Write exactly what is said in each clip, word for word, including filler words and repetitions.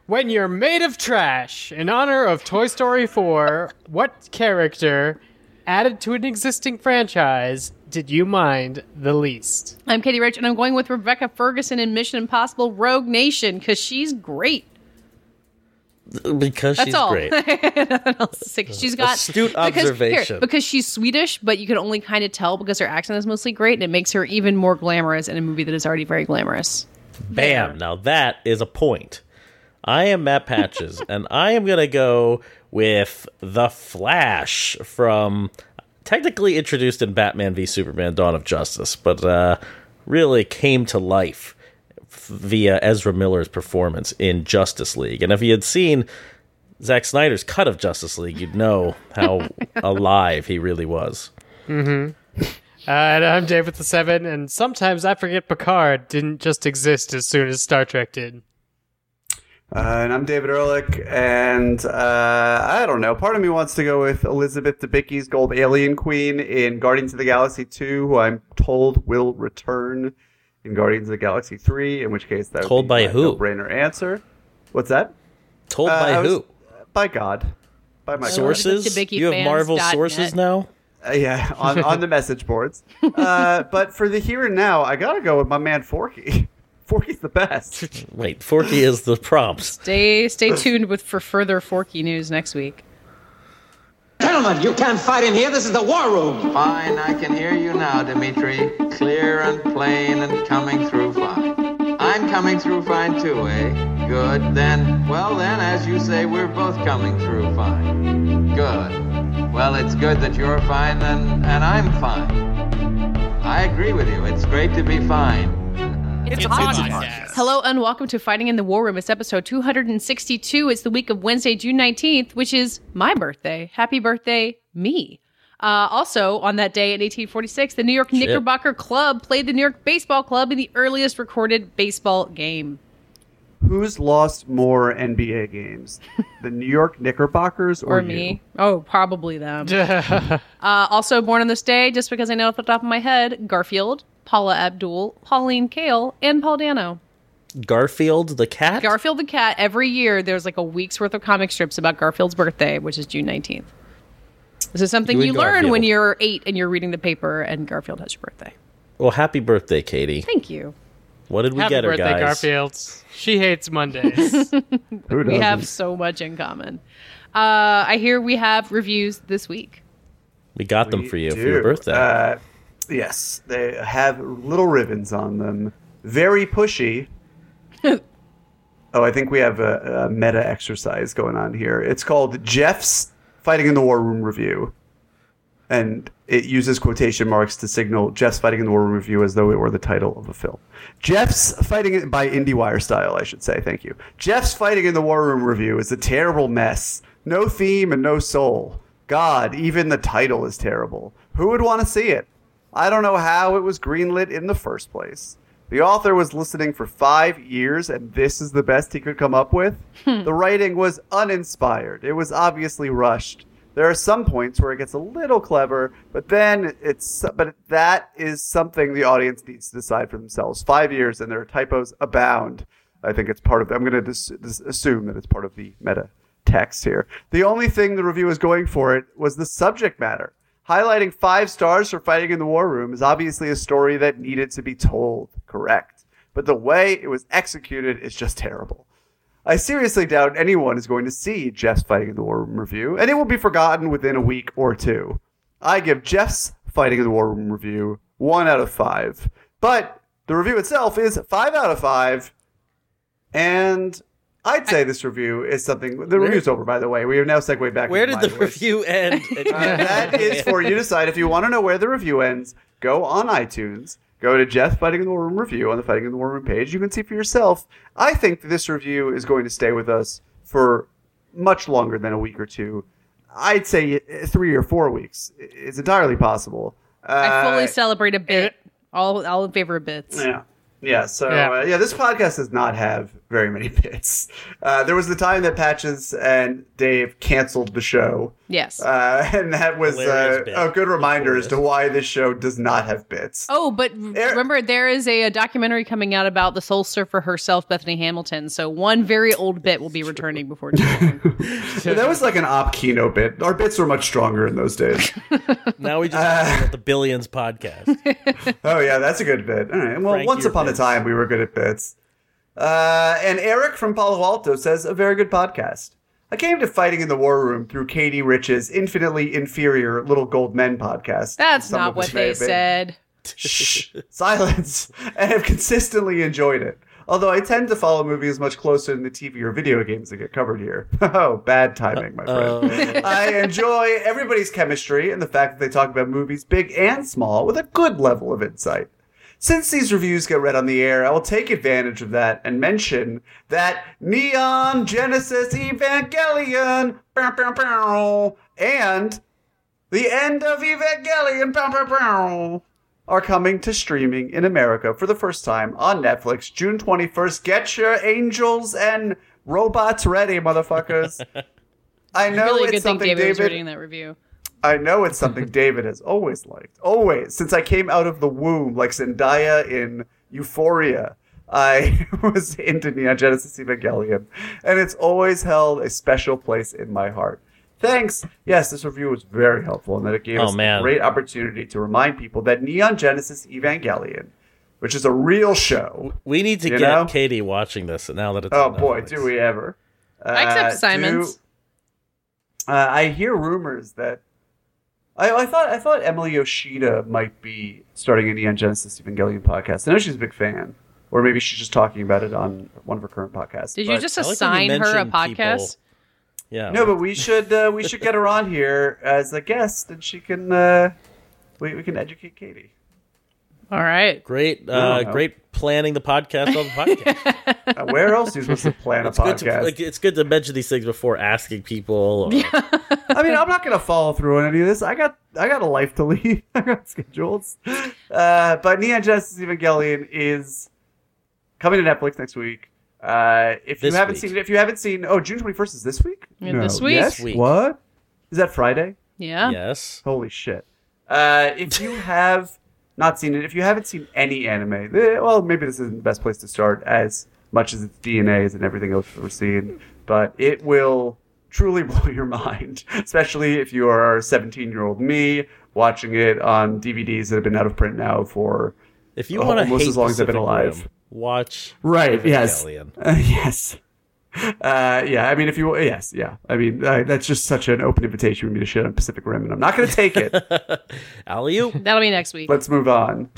When you're made of trash, in honor of Toy Story four, what character added to an existing franchise did you mind the least? I'm Katie Rich, and I'm going with Rebecca Ferguson in Mission Impossible Rogue Nation, because she's great. Because That's she's all. great. Nothing else to say. She's got astute because, observation. Here, because she's Swedish, but you can only kind of tell because her accent is mostly great, and it makes her even more glamorous in a movie that is already very glamorous. Bam! There. Now that is a point. I am Matt Patches, and I am going to go with The Flash from, technically introduced in Batman v Superman Dawn of Justice, but uh, really came to life via Ezra Miller's performance in Justice League. And if you had seen Zack Snyder's cut of Justice League, you'd know how alive he really was. Mm-hmm. Uh, and I'm Dave with the Seven, and sometimes I forget Picard didn't just exist as soon as Star Trek did. Uh, and I'm David Ehrlich, and uh, I don't know. Part of me wants to go with Elizabeth Debicki's Gold Alien Queen in Guardians of the Galaxy two, who I'm told will return in Guardians of the Galaxy three, in which case that would told be by my who? no-brainer answer. What's that? Told uh, by I was, who? By God. By my sources? You have Marvel sources now? Uh, yeah, on, on the message boards. Uh, but for the here and now, I gotta go with my man Forky. Forky's the best. Wait, Forky is the prompt. Stay stay tuned with for further Forky news next week. Gentlemen, you can't fight in here. This is the war room. Fine, I can hear you now, Dimitri. Clear and plain and coming through fine. I'm coming through fine too, eh? Good. Then, well then, as you say, we're both coming through fine. Good. Well, it's good that you're fine and, and I'm fine. I agree with you. It's great to be fine. It's, it's a podcast. podcast. Hello and welcome to Fighting in the War Room. It's episode two hundred sixty-two. It's the week of Wednesday, June nineteenth, which is my birthday. Happy birthday, me. Uh, also, on that day in eighteen forty-six, the New York Shit. Knickerbocker Club played the New York Baseball Club in the earliest recorded baseball game. Who's lost more N B A games? The New York Knickerbockers or, or me? You? Oh, probably them. uh, also born on this day, just because I know off the top of my head, Garfield, Paula Abdul, Pauline Kael, and Paul Dano. Garfield the cat? Garfield the cat. Every year, there's like a week's worth of comic strips about Garfield's birthday, which is June nineteenth. This is something you, you learn Garfield. When you're eight and you're reading the paper and Garfield has your birthday. Well, happy birthday, Katie. Thank you. What did we happy get her, birthday, guys? Garfield. She hates Mondays. We have so much in common. Uh, I hear we have reviews this week. We got we them for you do. for your birthday. Uh, yes, they have little ribbons on them. Very pushy. Oh, I think we have a, a meta exercise going on here. It's called Jeff's Fighting in the War Room Review. And it uses quotation marks to signal Jeff's Fighting in the War Room Review as though it were the title of a film. Jeff's Fighting by IndieWire style, I should say. Thank you. Jeff's Fighting in the War Room Review is a terrible mess. No theme and no soul. God, even the title is terrible. Who would want to see it? I don't know how it was greenlit in the first place. The author was listening for five years, and this is the best he could come up with? The writing was uninspired. It was obviously rushed. There are some points where it gets a little clever, but then it's but that is something the audience needs to decide for themselves. Five years and there are typos abound. I think it's part of. I'm going to dis- dis- assume that it's part of the meta text here. The only thing the review was going for it was the subject matter. Highlighting five stars for Fighting in the War Room is obviously a story that needed to be told. Correct, but the way it was executed is just terrible. I seriously doubt anyone is going to see Jeff's Fighting in the War Room review, and it will be forgotten within a week or two. I give Jeff's Fighting in the War Room review one out of five. But the review itself is five out of five. And I'd say this review is something... The review's over, by the way. We have now segued back. Where did the voice. review end? uh, that is for you to decide. If you want to know where the review ends, go on iTunes. Go to Jeff Fighting in the War Room review on the Fighting in the War Room page. You can see for yourself. I think this review is going to stay with us for much longer than a week or two. I'd say three or four weeks. It's entirely possible. Uh, I fully celebrate a bit. All, all in favor of bits. Yeah. Yeah, so, yeah. Uh, yeah, this podcast does not have very many bits. Uh, there was the time that Patches and Dave canceled the show Yes. Uh, and that was uh, a good reminder as to why this show does not have bits. Oh, but remember, there is a, a documentary coming out about the Soul Surfer herself, Bethany Hamilton. So one very old bit will be returning before too long. So that was like an op Kino bit. Our bits were much stronger in those days. Now we just uh, about the Billions podcast. Oh, yeah, that's a good bit. All right. Well, Frank, once upon bits. a time, we were good at bits. Uh, and Eric from Palo Alto says, a very good podcast. I came to Fighting in the War Room through Katie Rich's infinitely inferior Little Gold Men podcast. That's not what they said. Shh, silence. And have consistently enjoyed it. Although I tend to follow movies much closer than the T V or video games that get covered here. Oh, bad timing, my friend. Uh, I enjoy everybody's chemistry and the fact that they talk about movies big and small with a good level of insight. Since these reviews get read on the air, I will take advantage of that and mention that Neon Genesis Evangelion bow, bow, bow, and the end of Evangelion bow, bow, bow, are coming to streaming in America for the first time on Netflix June twenty-first. Get your angels and robots ready, motherfuckers. I know really it's good something thing David, David was reading that review. I know it's something David has always liked. Always. Since I came out of the womb, like Zendaya in Euphoria, I was into Neon Genesis Evangelion. And it's always held a special place in my heart. Thanks. Yes, this review was very helpful and that it gave oh, us man. a great opportunity to remind people that Neon Genesis Evangelion, which is a real show. We need to get know? Katie watching this now that it's Oh, boy, Netflix. Do we ever. Uh, I accept assignments. Do, uh, I hear rumors that I, I thought I thought Emily Yoshida might be starting a Neon Genesis Evangelion podcast. I know she's a big fan, or maybe she's just talking about it on one of her current podcasts. Did but you just assign like you her a podcast? People. Yeah. No, but we should uh, we should get her on here as a guest, and she can uh, we we can educate Katie. All right, great, uh, great planning the podcast on the podcast. uh, where else are you supposed to plan it's a good podcast? To, like, it's good to mention these things before asking people. Or... Yeah. I mean, I'm not going to follow through on any of this. I got I got a life to lead. I got schedules. Uh, but Neon Genesis Evangelion is coming to Netflix next week. Uh, if this you haven't week. seen it, if you haven't seen, oh, June twenty-first is this week? Yeah, no. this week. Yes? This week. What? Is that Friday? Yeah. Yes. Holy shit. Uh, if you have not seen it, if you haven't seen any anime, eh, well, maybe this isn't the best place to start as much as its D N A is and everything else we're seeing, but it will truly blow your mind, especially if you are seventeen-year-old me watching it on D V Ds that have been out of print now for if you want to almost hate as long as I've been Pacific alive. Rim, watch right, yes. Uh, yes. Uh, yeah, I mean, if you, yes, yeah. I mean, uh, that's just such an open invitation for me to shit on Pacific Rim, and I'm not going to take it. Alley-oop. That'll be next week. Let's move on.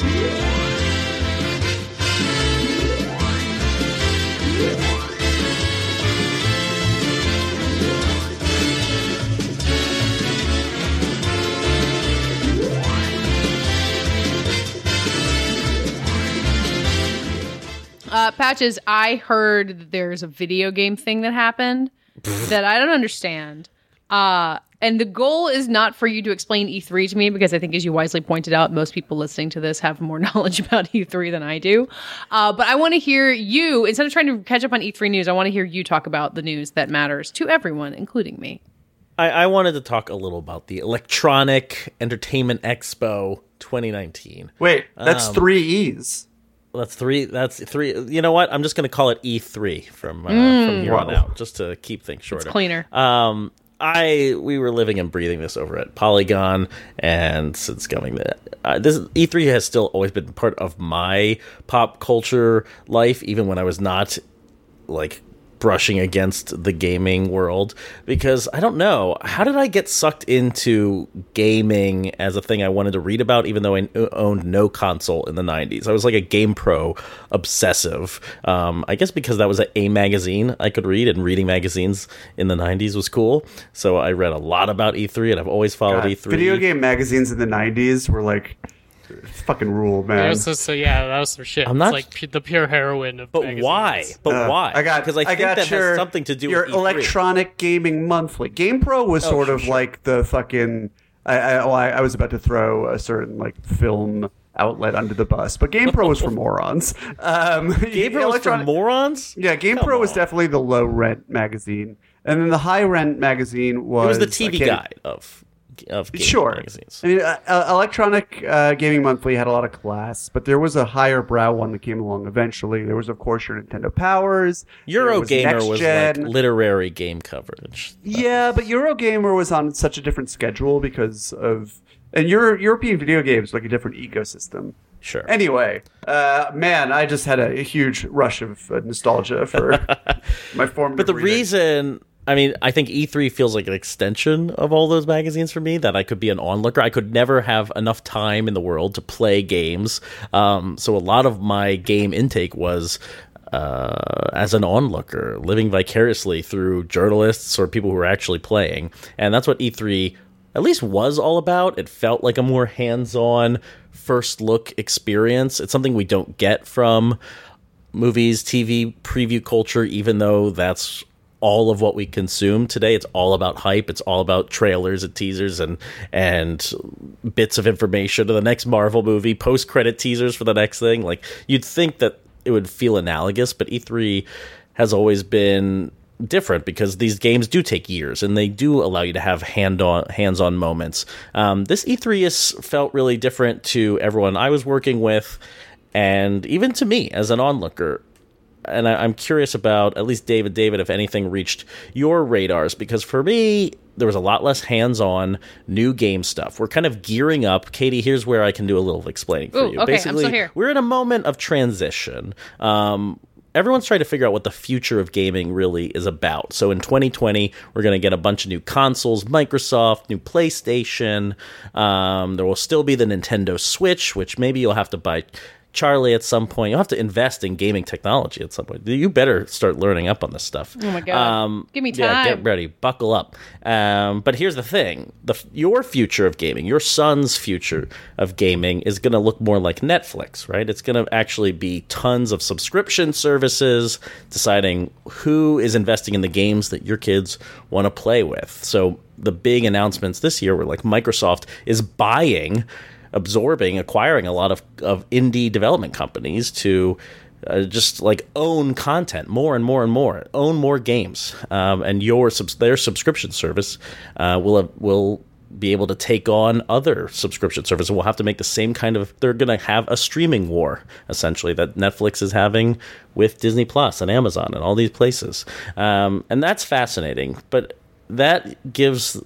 Uh, Patches, I heard that there's a video game thing that happened that I don't understand. Uh, and the goal is not for you to explain E three to me, because I think, as you wisely pointed out, most people listening to this have more knowledge about E three than I do. Uh, but I want to hear you, instead of trying to catch up on E three news, I want to hear you talk about the news that matters to everyone, including me. I, I wanted to talk a little about the Electronic Entertainment Expo twenty nineteen. Wait, that's um, three E's. That's three. That's three. You know what? I'm just going to call it E three from uh, mm, from here wow. on out, just to keep things shorter. It's cleaner. Um, I we were living and breathing this over at Polygon, and since coming that uh, this E three has still always been part of my pop culture life, even when I was not like brushing against the gaming world, because I don't know, how did I get sucked into gaming as a thing I wanted to read about, even though I owned no console in the nineties? I was like a GamePro obsessive. Um, I guess because that was a, a magazine I could read, and reading magazines in the nineties was cool. So I read a lot about E three, and I've always followed God, E three. Video game magazines in the nineties were like fucking ruled, man. That was just, so yeah, that was some shit. I'm not, it's like pu- the pure heroin of But magazines. why? But uh, why? I got because I, I think got that your, has something to do your with your Electronic Gaming Monthly. GamePro was oh, sort sure, of sure. like the fucking. I, I, well, I, I was about to throw a certain like film outlet under the bus. But GamePro was for morons. Um, GamePro was for morons? Yeah, GamePro was definitely the low rent magazine. And then the high rent magazine was... It was the T V guide of... Of gaming sure. magazines. I mean, uh, Electronic uh, Gaming Monthly had a lot of class, but there was a higher brow one that came along eventually. There was, of course, your Nintendo Powers. Eurogamer was, was like literary game coverage. Yeah, but Eurogamer was on such a different schedule because of... And Euro- European video games like a different ecosystem. Sure. Anyway, uh, man, I just had a, a huge rush of uh, nostalgia for my formative But the reading. reason... I mean, I think E three feels like an extension of all those magazines for me, that I could be an onlooker. I could never have enough time in the world to play games. Um, so a lot of my game intake was uh, as an onlooker, living vicariously through journalists or people who were actually playing. And that's what E three at least was all about. It felt like a more hands-on first look experience. It's something we don't get from movies, T V, preview culture, even though that's all of what we consume today. It's all about hype. It's all about trailers and teasers and and bits of information to the next Marvel movie, post-credit teasers for the next thing. Like, you'd think that it would feel analogous, but E three has always been different because these games do take years and they do allow you to have hand-on, hands-on moments. Um, this E three is felt really different to everyone I was working with, and even to me as an onlooker. And I, I'm curious about, at least David, David, if anything reached your radars, because for me, there was a lot less hands-on new game stuff. We're kind of gearing up. Katie, here's where I can do a little explaining for Ooh, you. okay, Basically, I'm still here. We're in a moment of transition. Um, everyone's trying to figure out what the future of gaming really is about. So in twenty twenty, we're going to get a bunch of new consoles, Microsoft, new PlayStation. Um, there will still be the Nintendo Switch, which maybe you'll have to buy... Charlie, at some point, you'll have to invest in gaming technology at some point. You better start learning up on this stuff. Oh my god! Um, Give me time. Yeah, get ready. Buckle up. Um, but here's the thing: the your future of gaming, your son's future of gaming, is going to look more like Netflix, right? It's going to actually be tons of subscription services, deciding who is investing in the games that your kids want to play with. So the big announcements this year were like Microsoft is buying. absorbing, acquiring a lot of, of indie development companies to uh, just like own content more and more and more, own more games, um, and your their subscription service uh, will have, will be able to take on other subscription services. We'll have to make the same kind of. They're going to have a streaming war essentially that Netflix is having with Disney Plus and Amazon and all these places, um, and that's fascinating. But that gives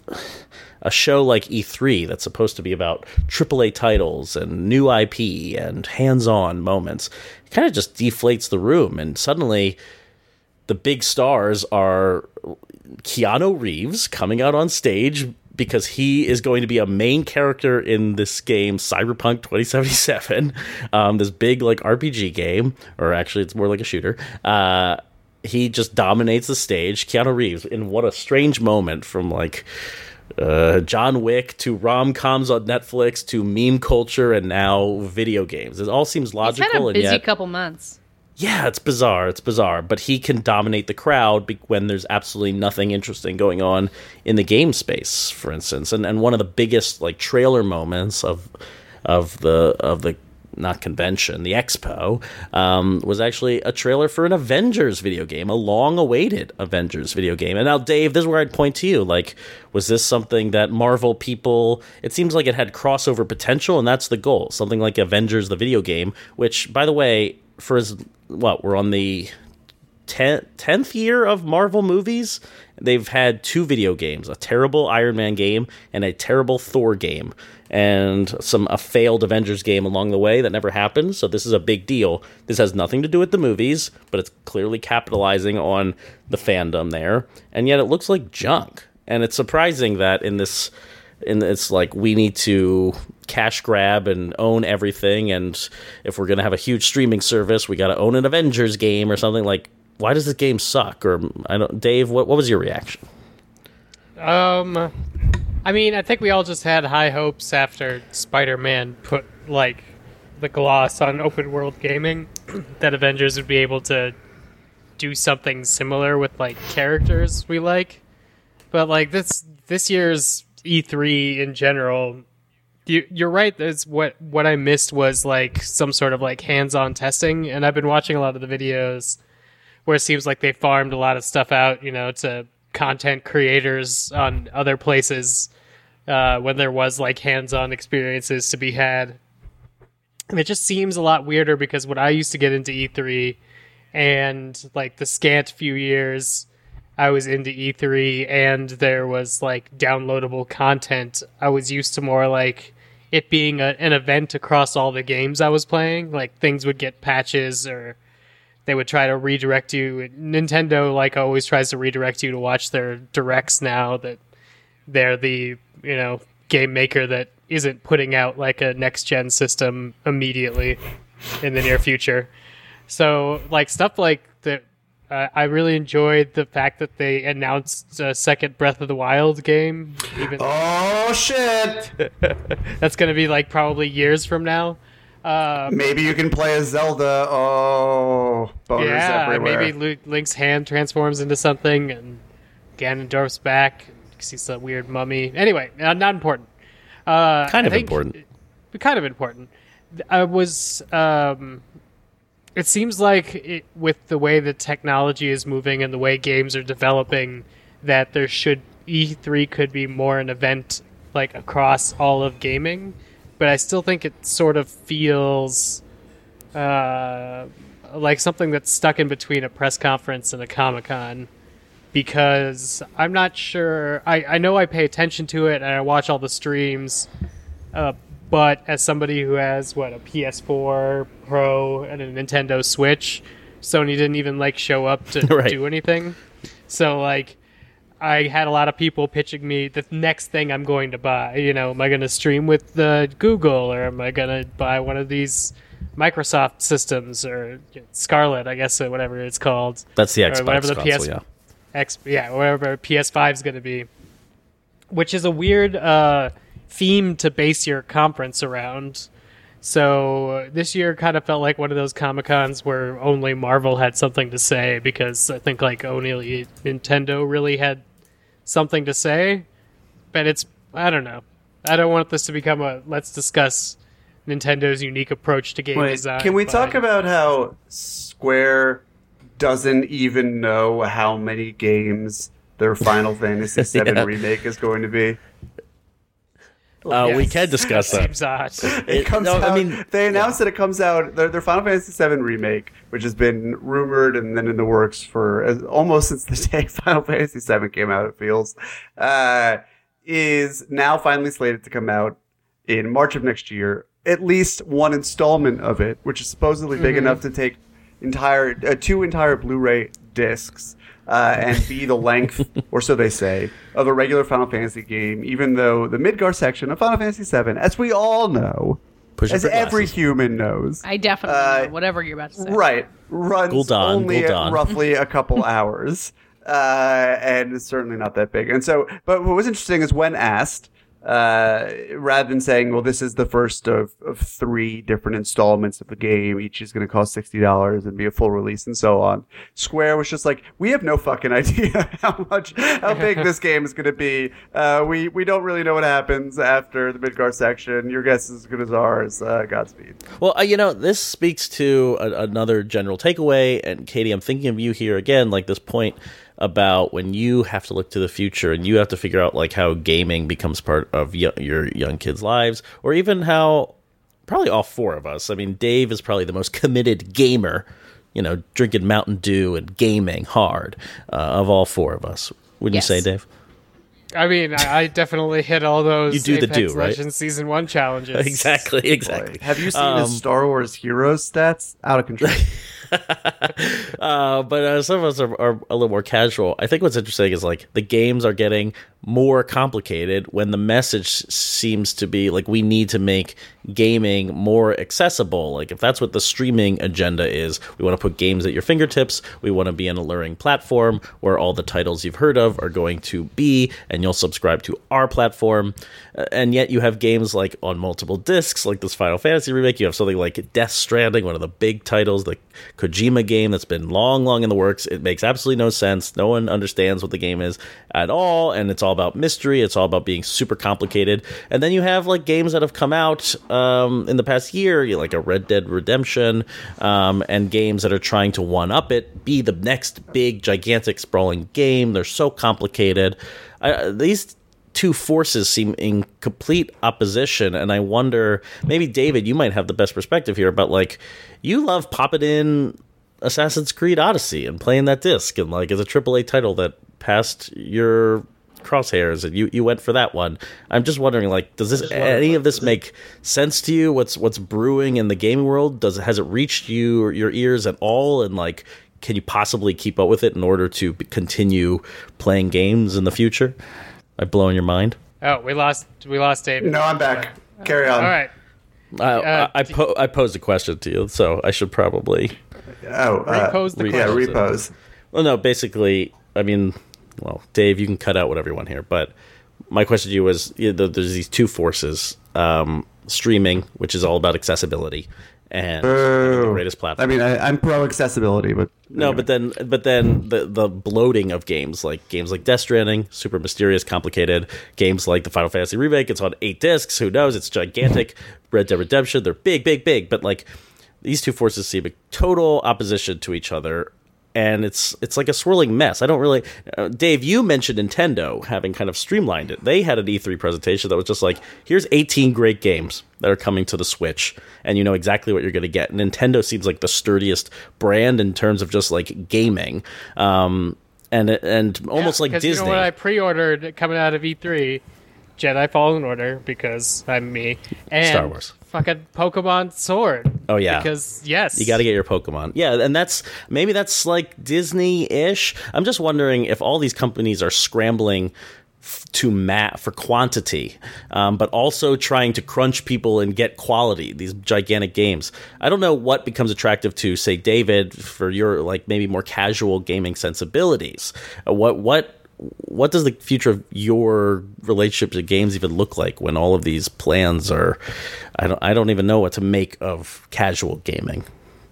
a show like E three that's supposed to be about triple A titles and new I P and hands-on moments, it kind of just deflates the room. And suddenly the big stars are Keanu Reeves coming out on stage because he is going to be a main character in this game, Cyberpunk twenty seventy-seven, um, this big like R P G game, or actually it's more like a shooter. Uh, he just dominates the stage. Keanu Reeves, in what a strange moment from like Uh, John Wick to rom-coms on Netflix to meme culture and now video games. It all seems logical. He's had a busy and yet, couple months. Yeah, it's bizarre. It's bizarre. But he can dominate the crowd be- when there's absolutely nothing interesting going on in the game space, for instance. And and one of the biggest like trailer moments of of the of the not convention, the expo, um, was actually a trailer for an Avengers video game, a long-awaited Avengers video game. And now, Dave, this is where I'd point to you. Like, was this something that Marvel people... It seems like it had crossover potential, and that's the goal. Something like Avengers, the video game, which, by the way, for as... What, we're on the ten, tenth year of Marvel movies? They've had two video games, a terrible Iron Man game and a terrible Thor game, and some a failed Avengers game along the way that never happened. So this is a big deal. This has nothing to do with the movies, but it's clearly capitalizing on the fandom there, and yet it looks like junk. And it's surprising that in this, in this like we need to cash grab and own everything, and if we're gonna have a huge streaming service, we got to own an Avengers game or something. Like, why does this game suck? Or I don't, Dave, what what was your reaction? Um, I mean, I think we all just had high hopes after Spider-Man put like the gloss on open world gaming that Avengers would be able to do something similar with like characters we like. But like this this year's E three in general You, you're right. That's what what I missed was like some sort of like hands-on testing, and I've been watching a lot of the videos where it seems like they farmed a lot of stuff out, you know, to content creators on other places uh, when there was like hands-on experiences to be had. And it just seems a lot weirder because when I used to get into E three and like the scant few years I was into E three and there was like downloadable content, I was used to more like it being a, an event across all the games I was playing. Like things would get patches or they would try to redirect you. Nintendo like always tries to redirect you to watch their directs now that they're the, you know, game maker that isn't putting out like a next gen system immediately in the near future. So like stuff like that, uh, I really enjoyed the fact that they announced a second Breath of the Wild game. Even oh shit! That's going to be like probably years from now. Um, maybe you can play as Zelda. Oh, boners yeah, everywhere. maybe Link's hand transforms into something, and Ganondorf's back. He's a weird mummy. Anyway, uh, not important. Uh, kind I of think, important. Kind of important. I was. Um, it seems like it, with the way the technology is moving and the way games are developing, that there should E three could be more an event like across all of gaming. But I still think it sort of feels uh, like something that's stuck in between a press conference and a Comic-Con, because I'm not sure. I, I know I pay attention to it and I watch all the streams, uh, but as somebody who has, what, a P S four Pro and a Nintendo Switch, Sony didn't even, like, show up to right. do anything. So, like, I had a lot of people pitching me the next thing I'm going to buy. You know, am I going to stream with uh, Google, or am I going to buy one of these Microsoft systems, or you know, Scarlet, I guess, or whatever it's called. That's the Xbox or whatever the console, P S, yeah. X, yeah, whatever P S five is going to be. Which is a weird uh, theme to base your conference around. So uh, this year kind of felt like one of those Comic-Cons where only Marvel had something to say, because I think like only Nintendo really had something to say. But it's, I don't know. I don't want this to become a let's discuss Nintendo's unique approach to game Wait, design. can we but... talk about how Square doesn't even know how many games their Final Fantasy seven yeah. remake is going to be? Uh, Yes. We can discuss that. Seems odd. It, It- comes no, out. I mean, they announced that it comes out. Their, their Final Fantasy seven remake, which has been rumored and then in the works for as, almost since the day Final Fantasy seven came out. It feels uh, is now finally slated to come out in March of next year. At least one installment of it, which is supposedly big Mm-hmm. enough to take entire uh, two entire Blu-ray discs. Uh, and be the length, or so they say, of a regular Final Fantasy game, even though the Midgar section of Final Fantasy seven, as we all know, Pushing as for every glasses. human knows, I definitely Uh, know whatever you're about to say. right, runs Gul'dan, only Gul'dan. roughly a couple hours, uh, and it's certainly not that big. And so, but what was interesting is when asked, uh, rather than saying, well, this is the first of, of three different installments of the game, each is going to cost sixty dollars and be a full release and so on, Square was just like, we have no fucking idea how much, how big this game is going to be. Uh, we, we don't really know what happens after the Midgard section. Your guess is as good as ours. Uh, Godspeed. Well, uh, you know, this speaks to a, another general takeaway, and Katie, I'm thinking of you here again, like this point about when you have to look to the future and you have to figure out like how gaming becomes part of y- your young kids' lives, or even how probably all four of us. I mean, Dave is probably the most committed gamer, you know, drinking Mountain Dew and gaming hard uh, of all four of us. Wouldn't Yes. you say, Dave? I mean, I, I definitely hit all those You do the Apex do, right? Legends Season one challenges. Exactly, exactly. Have you seen Um, his Star Wars Heroes stats? Out of control. uh, but uh, some of us are, are a little more casual. I think what's interesting is like the games are getting more complicated when the message seems to be like we need to make gaming more accessible. Like if that's what the streaming agenda is, we want to put games at your fingertips. We want to be an alluring platform where all the titles you've heard of are going to be, and you'll subscribe to our platform. Uh, and yet you have games like on multiple discs, like this Final Fantasy remake. You have something like Death Stranding, one of the big titles, the Kojima game that's been long, long in the works. It makes absolutely no sense. No one understands what the game is at all, and it's all all about mystery. It's all about being super complicated. And then you have like games that have come out um, in the past year, you know, like a Red Dead Redemption, um, and games that are trying to one up it, be the next big, gigantic, sprawling game. They're so complicated. I, these two forces seem in complete opposition, and I wonder, maybe David, you might have the best perspective here about, like, you love popping in Assassin's Creed Odyssey and playing that disc, and like it's a triple A title that passed your crosshairs, and you, you went for that one. I'm just wondering, like, does this any of this make sense to you? What's what's brewing in the gaming world? Does has it reached you or your ears at all? And like, can you possibly keep up with it in order to continue playing games in the future? Am I blowing your mind? Oh, we lost. We lost David. No, I'm back. Carry on. All right. I uh, I, I, po- I posed a question to you, so I should probably oh uh, repose the yeah, question. repose. Well, no, basically, I mean, well, Dave, you can cut out whatever you want here, but my question to you was, you know, there's these two forces, um, streaming, which is all about accessibility, and Boo. the greatest platform. I mean, I, I'm pro accessibility, but no, anyway. but then, but then the the bloating of games, like games like Death Stranding, super mysterious, complicated. Games like the Final Fantasy remake, it's on eight discs. Who knows? It's gigantic. Red Dead Redemption, they're big, big, big. But like these two forces seem in total opposition to each other, and it's it's like a swirling mess. I don't really, uh, Dave, you mentioned Nintendo having kind of streamlined it. They had an E three presentation that was just like, here's eighteen great games that are coming to the Switch, and you know exactly what you're going to get. Nintendo seems like the sturdiest brand in terms of just like gaming, um, and and almost yeah, like Disney. You know what I pre-ordered coming out of E three? Jedi Fallen Order, because I'm me. And Star Wars. Fucking Pokemon Sword. Oh, yeah. Because, yes. You got to get your Pokemon. Yeah, and that's, maybe that's like Disney-ish. I'm just wondering if all these companies are scrambling f- to mat for quantity, um, but also trying to crunch people and get quality, these gigantic games. I don't know what becomes attractive to, say, David, for your, like, maybe more casual gaming sensibilities. Uh, what, what, What does the future of your relationship to games even look like when all of these plans are? I don't. I don't even know what to make of casual gaming.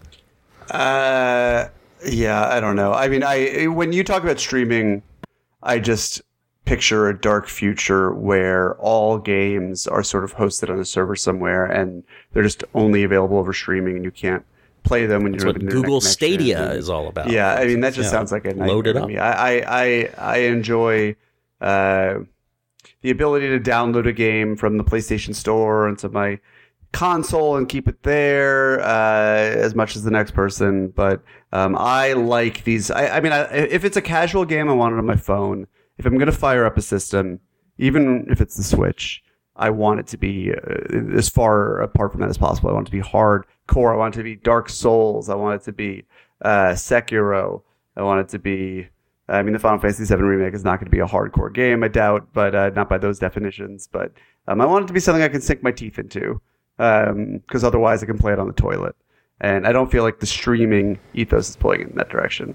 Uh, yeah, I don't know. I mean, I when you talk about streaming, I just picture a dark future where all games are sort of hosted on a server somewhere, and they're just only available over streaming, and you can't play them when That's you're what Google Stadia is all about. Yeah, I mean that just Yeah. sounds like a nightmare Load it to up. me. I I I, I enjoy uh, the ability to download a game from the PlayStation Store onto my console and keep it there uh, as much as the next person. But um, I like these. I, I mean, I, if it's a casual game, I want it on my phone. If I'm going to fire up a system, even if it's the Switch, I want it to be uh, as far apart from that as possible. I want it to be hardcore. I want it to be Dark Souls. I want it to be uh, Sekiro. I want it to be. I mean, the Final Fantasy seven remake is not going to be a hardcore game, I doubt, but uh, not by those definitions. But um, I want it to be something I can sink my teeth into, because um, otherwise I can play it on the toilet. And I don't feel like the streaming ethos is pulling in that direction.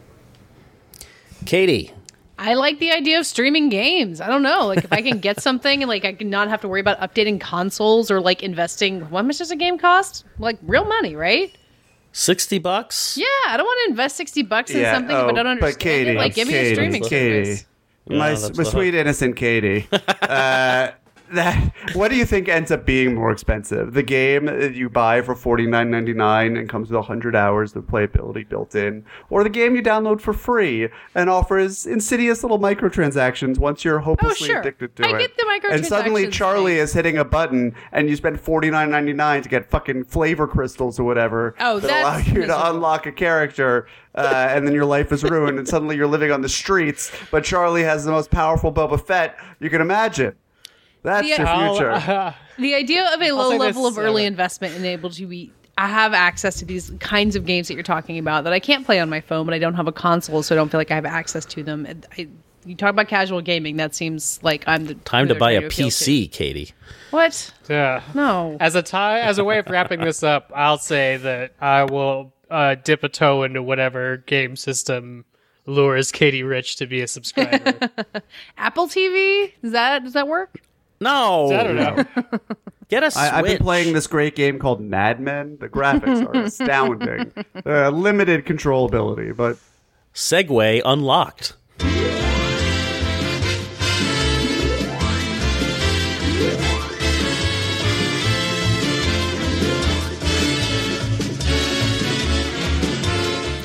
Katie. I like the idea of streaming games. I don't know. Like, if I can get something and, like, I can not have to worry about updating consoles or, like, investing. How much does a game cost? Like, real money, right? sixty bucks? Yeah, I don't want to invest sixty bucks in Yeah, something oh, if I don't but understand Katie, it. Like, give me Katie, a streaming Katie. service. Yeah, my that's my the sweet innocent Katie. Uh, that what do you think ends up being more expensive? The game that you buy for forty-nine ninety-nine and comes with one hundred hours of playability built in, or the game you download for free and offers insidious little microtransactions once you're hopelessly Oh, sure. addicted to I it. get the And suddenly microtransactions Charlie thing. is hitting a button and you spend forty-nine ninety-nine to get fucking flavor crystals or whatever Oh, that that's allow you miserable. to unlock a character. Uh, and then your life is ruined, and suddenly you're living on the streets. But Charlie has the most powerful Boba Fett you can imagine. That's The- your I'll- future. uh, The idea of a I'll low say level this, of early uh, investment and able to be, I have access to these kinds of games that you're talking about that I can't play on my phone, but I don't have a console, so I don't feel like I have access to them. And I, you talk about casual gaming, that seems like I'm the Time who to they're buy trying a appeal P to. C, Katie. What? yeah. No. As a tie, as a way of wrapping this up, I'll say that I will uh, dip a toe into whatever game system lures Katie Rich to be a subscriber. Apple T V? Does that does that work? No. I don't know. Get a Switch. I, I've been playing this great game called Mad Men. The graphics are astounding. Uh, limited controllability, but Segway unlocked.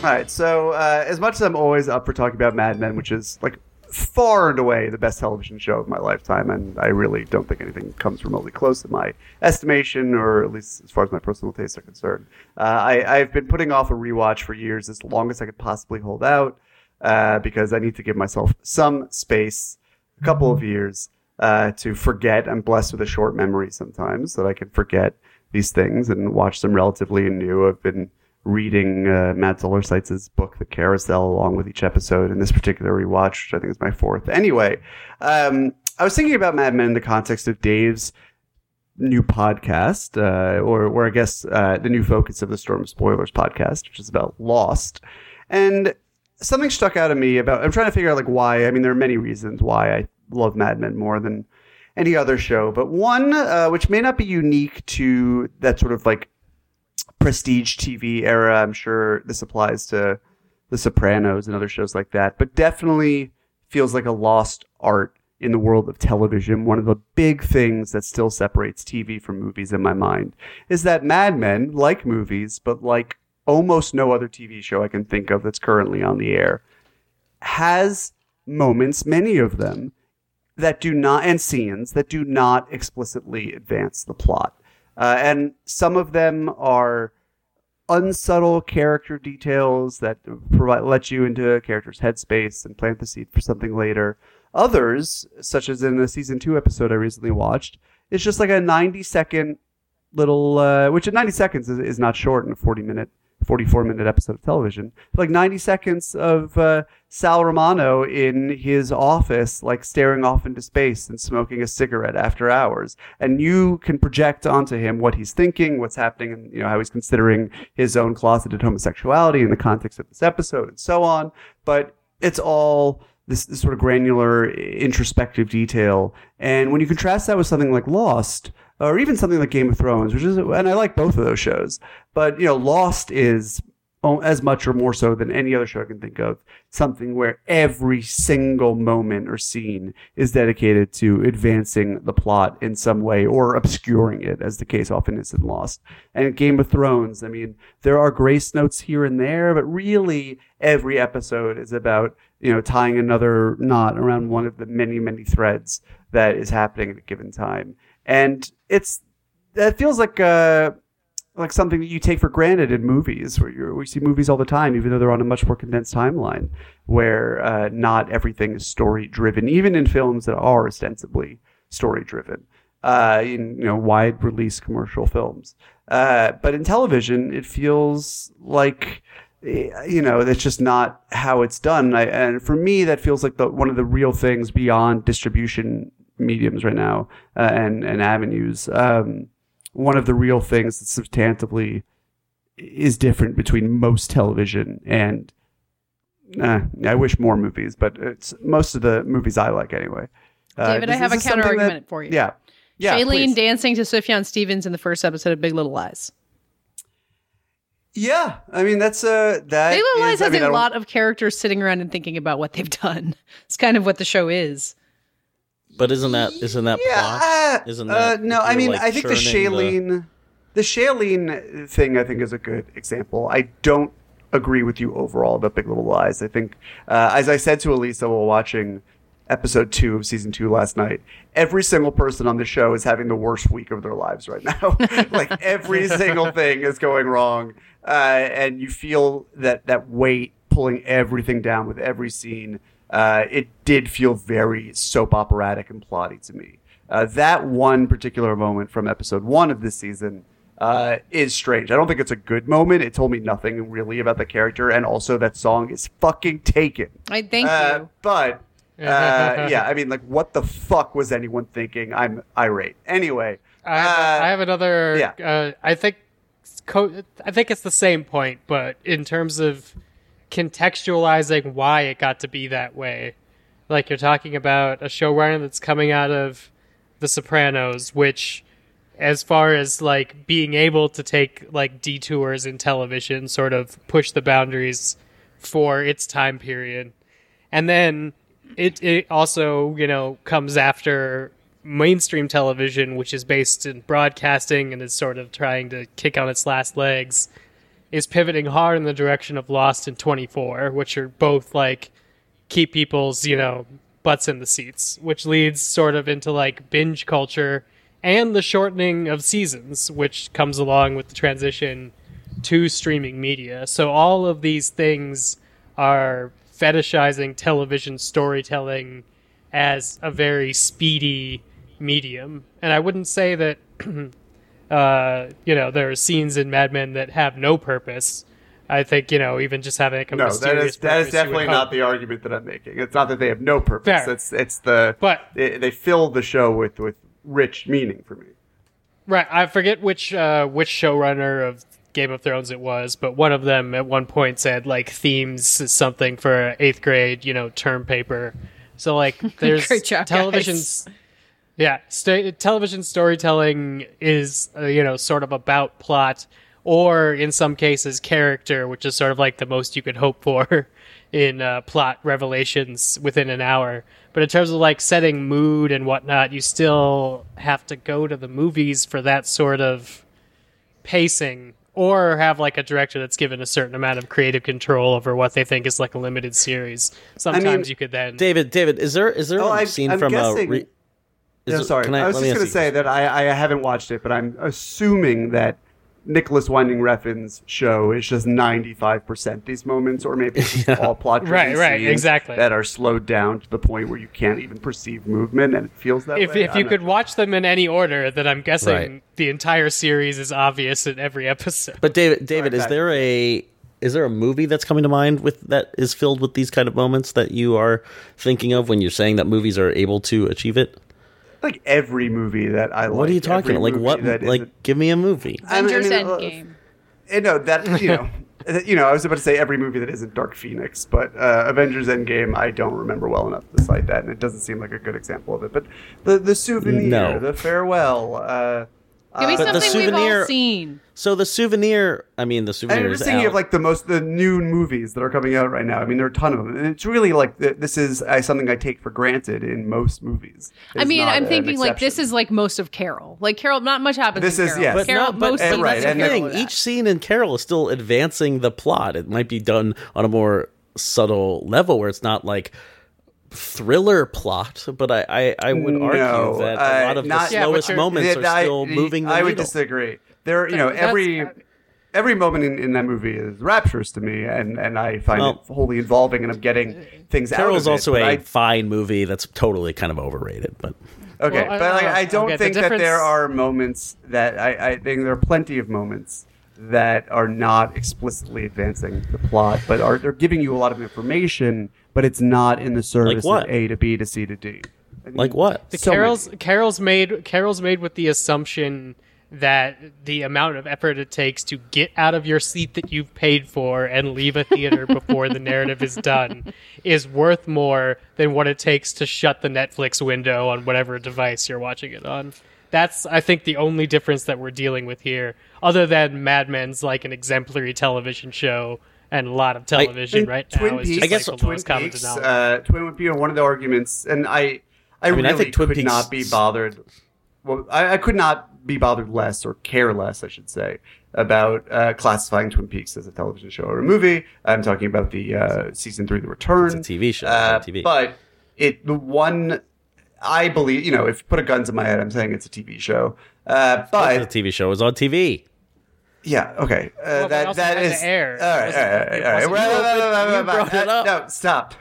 All right, so uh, as much as I'm always up for talking about Mad Men, which is like far and away the best television show of my lifetime, and I really don't think anything comes remotely close to my estimation, or at least as far as my personal tastes are concerned. Uh, I, I've been putting off a rewatch for years, as long as I could possibly hold out, uh, because I need to give myself some space, a couple of years, uh, to forget. I'm blessed with a short memory sometimes, that I can forget these things and watch them relatively anew. I've been reading uh, Matt Zoller Seitz's book, The Carousel, along with each episode in this particular rewatch, which I think is my fourth. Anyway, um, I was thinking about Mad Men in the context of Dave's new podcast, uh, or, or I guess uh, the new focus of the Storm of Spoilers podcast, which is about Lost. And something stuck out of me about, I'm trying to figure out like why. I mean, there are many reasons why I love Mad Men more than any other show, but one uh, which may not be unique to that sort of like prestige T V era. I'm sure this applies to The Sopranos and other shows like that, but definitely feels like a lost art in the world of television. One of the big things that still separates T V from movies in my mind is that Mad Men, like movies, but like almost no other T V show I can think of that's currently on the air, has moments, many of them, that do not, and scenes that do not explicitly advance the plot. Uh, and some of them are unsubtle character details that provide, let you into a character's headspace and plant the seed for something later. Others, such as in the season two episode I recently watched, it's just like a ninety second little, uh, which at ninety seconds is, is not short in a forty minute, forty-four minute episode of television. Like ninety seconds of uh, Sal Romano in his office, like staring off into space and smoking a cigarette after hours. And you can project onto him what he's thinking, what's happening, and you know how he's considering his own closeted homosexuality in the context of this episode and so on. But it's all this, this sort of granular, introspective detail. And when you contrast that with something like Lost, or even something like Game of Thrones, which is, and I like both of those shows, but you know, Lost is as much or more so than any other show I can think of, something where every single moment or scene is dedicated to advancing the plot in some way or obscuring it, as the case often is in Lost. And in Game of Thrones, I mean, there are grace notes here and there, but really every episode is about, you know, tying another knot around one of the many, many threads that is happening at a given time. And it's, that feels like uh, like something that you take for granted in movies, where you we see movies all the time, even though they're on a much more condensed timeline, where uh, not everything is story driven, even in films that are ostensibly story driven, uh, in you know wide release commercial films. Uh, but in television, it feels like, you know, that's just not how it's done. I, and for me, that feels like the one of the real things beyond distribution mediums right now, uh, and and avenues. Um, one of the real things that substantively is different between most television and uh, I wish more movies, but it's most of the movies I like anyway. Uh, David, I have a counter argument for you. Yeah, yeah. Shailene please. dancing to Sufjan Stevens in the first episode of Big Little Lies. Yeah, I mean that's uh that. Big Little Lies is, has I mean, a lot of characters sitting around and thinking about what they've done. It's kind of what the show is. But isn't that isn't that yeah, plot? Isn't that uh, no? I mean, like I think the Shailene, the... the Shailene thing, I think is a good example. I don't agree with you overall about Big Little Lies. I think, uh, as I said to Elisa while watching episode two of season two last night, every single person on the show is having the worst week of their lives right now. Like every single thing is going wrong, uh, and you feel that that weight pulling everything down with every scene. Uh, it did feel very soap operatic and plotty to me. Uh, that one particular moment from episode one of this season uh, is strange. I don't think it's a good moment. It told me nothing really about the character, and also that song is fucking taken. I thank uh, you. But uh, yeah, I mean, like, what the fuck was anyone thinking? I'm irate. Anyway, I have, uh, I have another. yeah. Uh, I think, co- I think it's the same point, but in terms of contextualizing why it got to be that way, like you're talking about a showrunner that's coming out of The Sopranos, which, as far as like being able to take like detours in television, sort of push the boundaries for its time period, and then it it also, you know, comes after mainstream television, which is based in broadcasting and is sort of trying to kick on its last legs. is pivoting hard in the direction of Lost and twenty-four, which are both like keep people's, you know, butts in the seats, which leads sort of into like binge culture and the shortening of seasons, which comes along with the transition to streaming media. So all of these things are fetishizing television storytelling as a very speedy medium. And I wouldn't say that uh, you know, there are scenes in Mad Men that have no purpose. I think, you know, even just having a no, mysterious that is that is purpose, definitely you would not hope. the argument that I'm making. It's not that they have no purpose. Fair. It's it's the But- they, they fill the show with with rich meaning for me. Right, I forget which uh, which showrunner of Game of Thrones it was, but one of them at one point said like themes is something for eighth grade, you know, term paper. So like, there's Great job, television's, yeah, st- television storytelling is uh, you know, sort of about plot, or in some cases character, which is sort of like the most you could hope for in uh, plot revelations within an hour. But in terms of like setting mood and whatnot, you still have to go to the movies for that sort of pacing, or have like a director that's given a certain amount of creative control over what they think is like a limited series. Sometimes I mean, you could then David, David, is there is there Oh, a I'm- scene I'm from guessing- a? Re- is No, it- sorry. can I, was let me just going ask to you say that I, I haven't watched it, but I'm assuming that Nicholas Winding Refn's show is just ninety-five percent these moments, or maybe it's just all plot Right, right, scenes exactly. that are slowed down to the point where you can't even perceive movement, and it feels that if way. if you I'm could not- watch them in any order, then I'm guessing Right. the entire series is obvious in every episode. But David, David, is Sorry, there a is there a movie that's coming to mind with that is filled with these kind of moments that you are thinking of when you're saying that movies are able to achieve it? like every movie that I like. What are you talking every about? Like movie what? that Like isn't- give me a movie. I mean- I Avengers mean, uh, Endgame. Eh, no, that you know, eh, you know, I was about to say every movie that isn't Dark Phoenix, but uh, Avengers Endgame, I don't remember well enough to cite that, and it doesn't seem like a good example of it. But the the souvenir, No. the farewell, uh, Give me uh, But the something we've all souvenir- seen. So the souvenir, I mean, the and souvenir I'm is just thinking out. of like the most the new movies that are coming out right now. I mean, there are a ton of them, and it's really like th- this is uh, something I take for granted in most movies. I It's mean, not I'm an thinking like this exception. is like most of Carol. Like Carol, not much happens. This in is- Carol. yes. But Carol, not, but, mostly and- right, that's and the then- thing. Each scene in Carol is still advancing the plot. It might be done on a more subtle level where it's not like thriller plot, but I, I, I would No, argue that a uh, lot of not- the Yeah, but slowest you're- moments are Yeah, I- still moving the I would needle. disagree. There, you know, That's- every every moment in, in that movie is rapturous to me, and, and I find Well- it wholly involving, and I'm getting things out of it. Carol's also but a I- fine movie that's totally kind of overrated, but okay, Well, I- but like, uh, I don't okay, the think that difference- there are moments that I, I think there are plenty of moments that are not explicitly advancing the plot, but are they're giving you a lot of information, but it's not in the service what? of A to B to C to D. I mean, like what? The so Carol's many. Carol's made Carol's made with the assumption that the amount of effort it takes to get out of your seat that you've paid for and leave a theater before the narrative is done is worth more than what it takes to shut the Netflix window on whatever device you're watching it on. That's, I think, the only difference that we're dealing with here, other than Mad Men's like an exemplary television show and a lot of television And right Twin now is Peaks, just I guess like the Twin lowest common Peaks, denominator. uh, Twin Peaks, one of the arguments, and I, I, mean, I really think Twin could Peaks- not be bothered. Well, I, I could not be bothered less, or care less, I should say, about uh, classifying Twin Peaks as a television show or a movie. I'm talking about the uh, season three, The Return. It's a T V show, Uh, it's on T V. But it, the one, I believe, you know, if you put a gun to my head, I'm saying it's a T V show. Uh, the but T V show is on T V. yeah, okay. Uh, Well, but that also that had to is air. It All right, wasn't- all right, it all right. wasn't- Well, You well, well, well, brought it well, up. No, stop.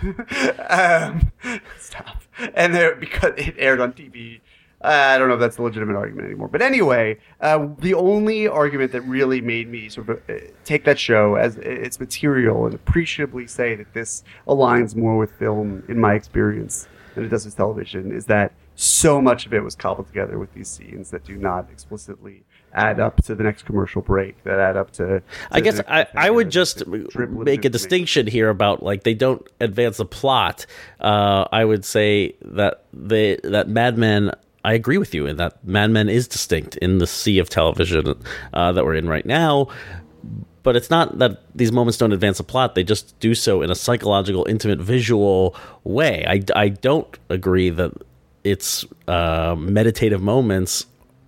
um, stop. And there, because it aired on T V. Uh, I don't know if that's a legitimate argument anymore. But anyway, uh, the only argument that really made me sort of uh, take that show as its material and appreciably say that this aligns more with film, in my experience, than it does with television, is that so much of it was cobbled together with these scenes that do not explicitly add up to the next commercial break, that add up to. to I guess the I, next I would cliffhanger, just that dribble of make a information. distinction here about like they don't advance the plot. Uh, I would say that they that Mad Men. I agree with you in that Mad Men is distinct in the sea of television uh, that we're in right now. But it's not that these moments don't advance the plot. They just do so in a psychological, intimate, visual way. I, I don't agree that its uh, meditative moments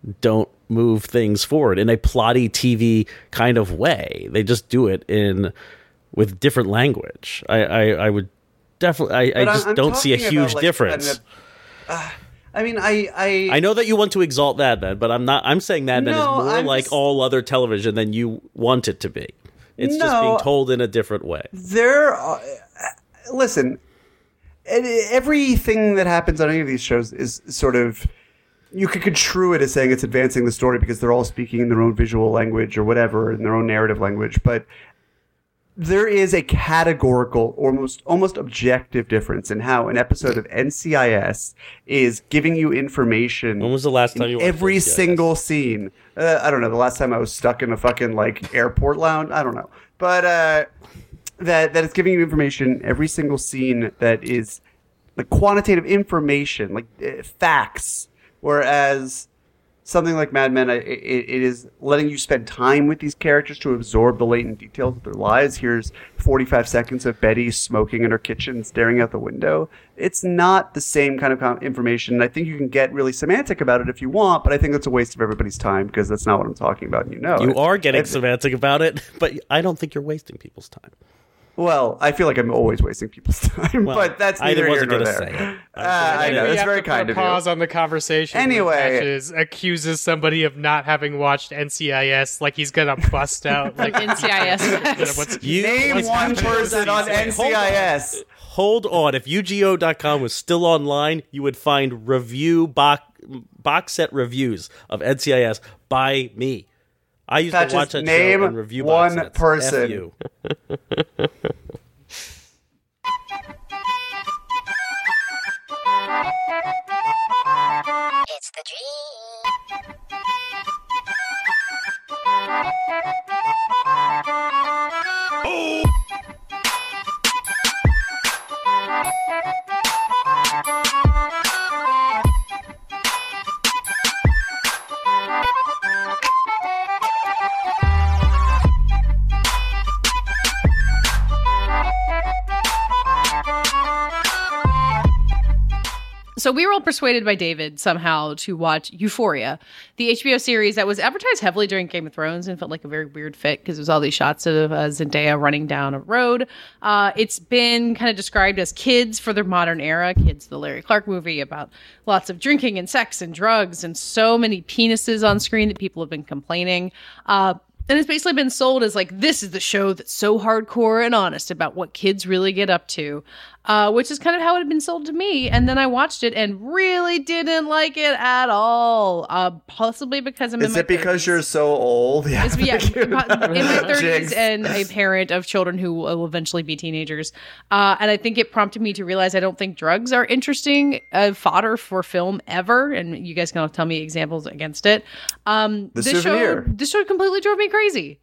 don't move things forward in a plotty T V kind of way. They just do it in with different language. I, I, I would definitely. I, I just I'm, I'm don't see a huge like, difference. Uh, I mean, I, I I know that you want to exalt Mad Men, but I'm not. I'm saying Mad Men no, is more I'm like just, all other television than you want it to be. It's no, just being told in a different way. There, are, listen. Everything that happens on any of these shows is sort of. You could construe it as saying it's advancing the story because they're all speaking in their own visual language or whatever, in their own narrative language. But there is a categorical, almost almost objective difference in how an episode of N C I S is giving you information. When was the last time you watched every N C I S? Single scene? Uh, I don't know. The last time I was stuck in a fucking like airport lounge. I don't know. But uh, that that it's giving you information every single scene that is like quantitative information, like uh, facts. Whereas something like Mad Men, it, it is letting you spend time with these characters to absorb the latent details of their lives. Here's forty-five seconds of Betty smoking in her kitchen, staring out the window. It's not the same kind of information. I think you can get really semantic about it if you want, but I think that's a waste of everybody's time because that's not what I'm talking about, and you know You it. are getting it's, semantic about it, but I don't think you're wasting people's time. Well, I feel like I'm always wasting people's time, well, but that's neither here nor there. Say it. Uh, I know, it's very kind of you. Pause on the conversation. Anyway, Patches accuses somebody of not having watched N C I S, like he's gonna bust out like N C I S. what's, you, Name what's one person on N C I S. Hold on. If U G O dot com was still online, you would find review box box set reviews of N C I S by me. I used Patches, to watch that name show and review one box sets. person. F you. It's the dream. Oh! So we were all persuaded by David somehow to watch Euphoria, the H B O series that was advertised heavily during Game of Thrones and felt like a very weird fit because it was all these shots of uh, Zendaya running down a road. Uh, it's been kind of described as Kids for the modern era. Kids, the Larry Clark movie about lots of drinking and sex and drugs and so many penises on screen that people have been complaining. Uh, And it's basically been sold as like, this is the show that's so hardcore and honest about what kids really get up to, uh, which is kind of how it had been sold to me. And then I watched it and really didn't like it at all. Uh, possibly because I'm is in my it because thirties. You're so old? Yeah, yeah in my thirties and a parent of children who will eventually be teenagers. Uh, and I think it prompted me to realize I don't think drugs are interesting uh, fodder for film ever. And you guys can all tell me examples against it. Um, the this souvenir. show, this show completely drove me crazy.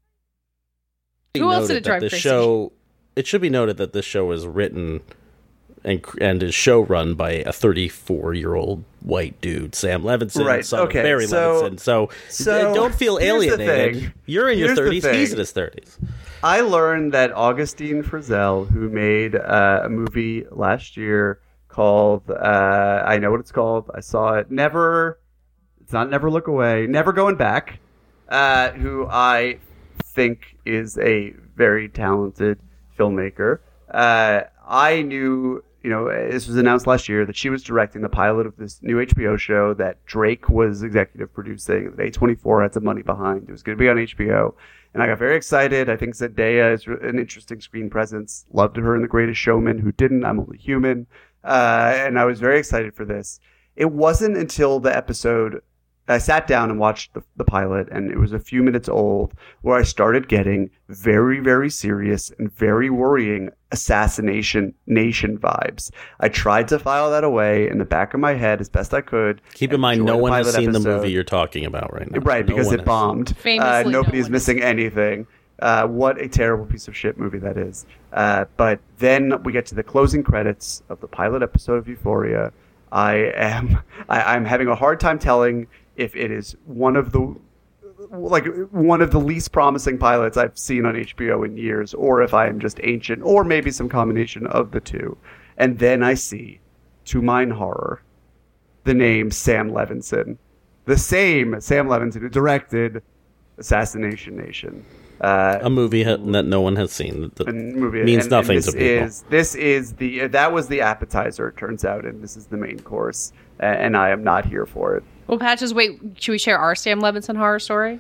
Who else did it drive the crazy? Show, it should be noted that this show is written and and is show run by a thirty-four-year-old white dude, Sam Levinson, right. son okay. of Barry so, Levinson. So, so don't feel alienated. You're in your here's thirties. He's in his thirties. I learned that Augustine Frizzell, who made uh, a movie last year called, uh, I know what it's called. I saw it. Never, it's not Never Look Away. Never Going Back. Uh, who I think is a very talented filmmaker. Uh, I knew, you know, this was announced last year that she was directing the pilot of this new H B O show that Drake was executive producing, that A twenty-four had some money behind. It was going to be on H B O. And I got very excited. I think Zendaya is an interesting screen presence. Loved her in The Greatest Showman. Who didn't? I'm Only Human. Uh, and I was very excited for this. It wasn't until the episode I sat down and watched the, the pilot, and it was a few minutes old, where I started getting very, very serious and very worrying Assassination Nation vibes. I tried to file that away in the back of my head as best I could. Keep in mind, no one has seen episode. the movie you're talking about right now. Right, no because it bombed. Uh, nobody's no missing anything. Uh, what a terrible piece of shit movie that is. Uh, but then we get to the closing credits of the pilot episode of Euphoria. I am I, I'm having a hard time telling if it is one of the like one of the least promising pilots I've seen on H B O in years, or if I am just ancient, or maybe some combination of the two. And then I see, to mine horror, the name Sam Levinson the same Sam Levinson who directed Assassination Nation. Uh, a movie ha- that no one has seen. That movie means and, nothing and to people. Is, this is the that was the appetizer, it turns out, and this is the main course, and I am not here for it. Well, Patches, wait, should we share our Sam Levinson horror story?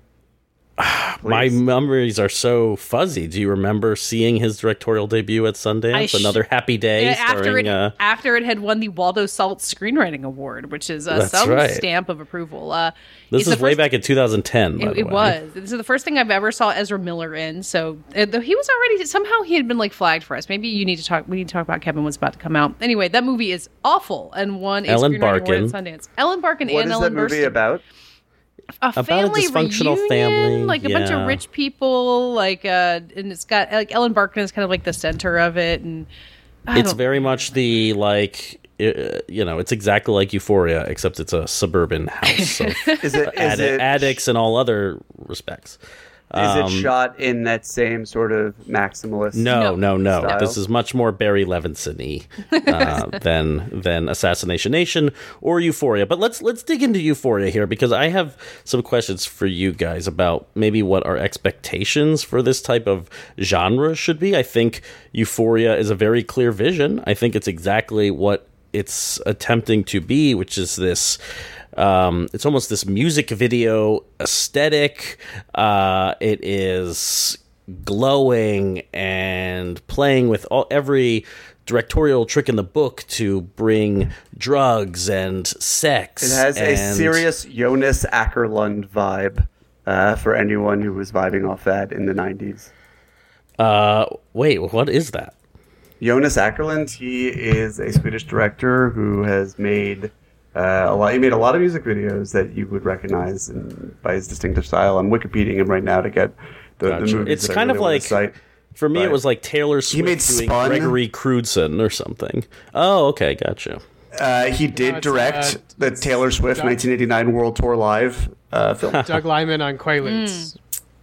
My memories are so fuzzy. Do you remember seeing his directorial debut at Sundance? Sh- Another Happy Day? Yeah, after, starring, it, uh, after it had won the Waldo Salt Screenwriting Award, which is uh, some right. stamp of approval. Uh, this is way back in two thousand ten, by It, the it way. was. This is the first thing I've ever saw Ezra Miller in. So uh, though he was already, somehow he had been like flagged for us. Maybe you need to talk, we need to talk about Kevin what's about to come out. Anyway, that movie is awful and won a Ellen Screenwriting Award Barkin. at Sundance. Ellen Barkin what and is Ellen that movie Burstyn. about? A About family a dysfunctional reunion, family, like a bunch yeah. of rich people, like uh, and it's got like Ellen Barkin is kind of like the center of it, and I It's don't- very much the like, uh, you know, it's exactly like Euphoria, except it's a suburban house of Is it, is addi- it addicts in all other respects. Is Um, it shot in that same sort of maximalist? No, no, no. style? This is much more Barry Levinson-y uh, than than Assassination Nation or Euphoria. But let's let's dig into Euphoria here, because I have some questions for you guys about maybe what our expectations for this type of genre should be. I think Euphoria is a very clear vision. I think it's exactly what it's attempting to be, which is this. Um, it's almost this music video aesthetic. Uh, it is glowing and playing with all, every directorial trick in the book to bring drugs and sex. It has and a serious Jonas Ackerlund vibe uh, for anyone who was vibing off that in the nineties. Uh, wait, what is that? Jonas Ackerlund, he is a Swedish director who has made uh, a lot. He made a lot of music videos that you would recognize in, by his distinctive style. I'm Wikipediaing him right now to get the, Gotcha. the movies. It's that I kind really of want like to cite. for me, But it was like Taylor Swift made doing Spun. Gregory Crewdson or something. Oh, okay, gotcha. Uh, he did No, it's, direct uh, the it's Taylor Swift Doug- nineteen eighty-nine World Tour Live uh, film. Doug Liman on Quaaludes.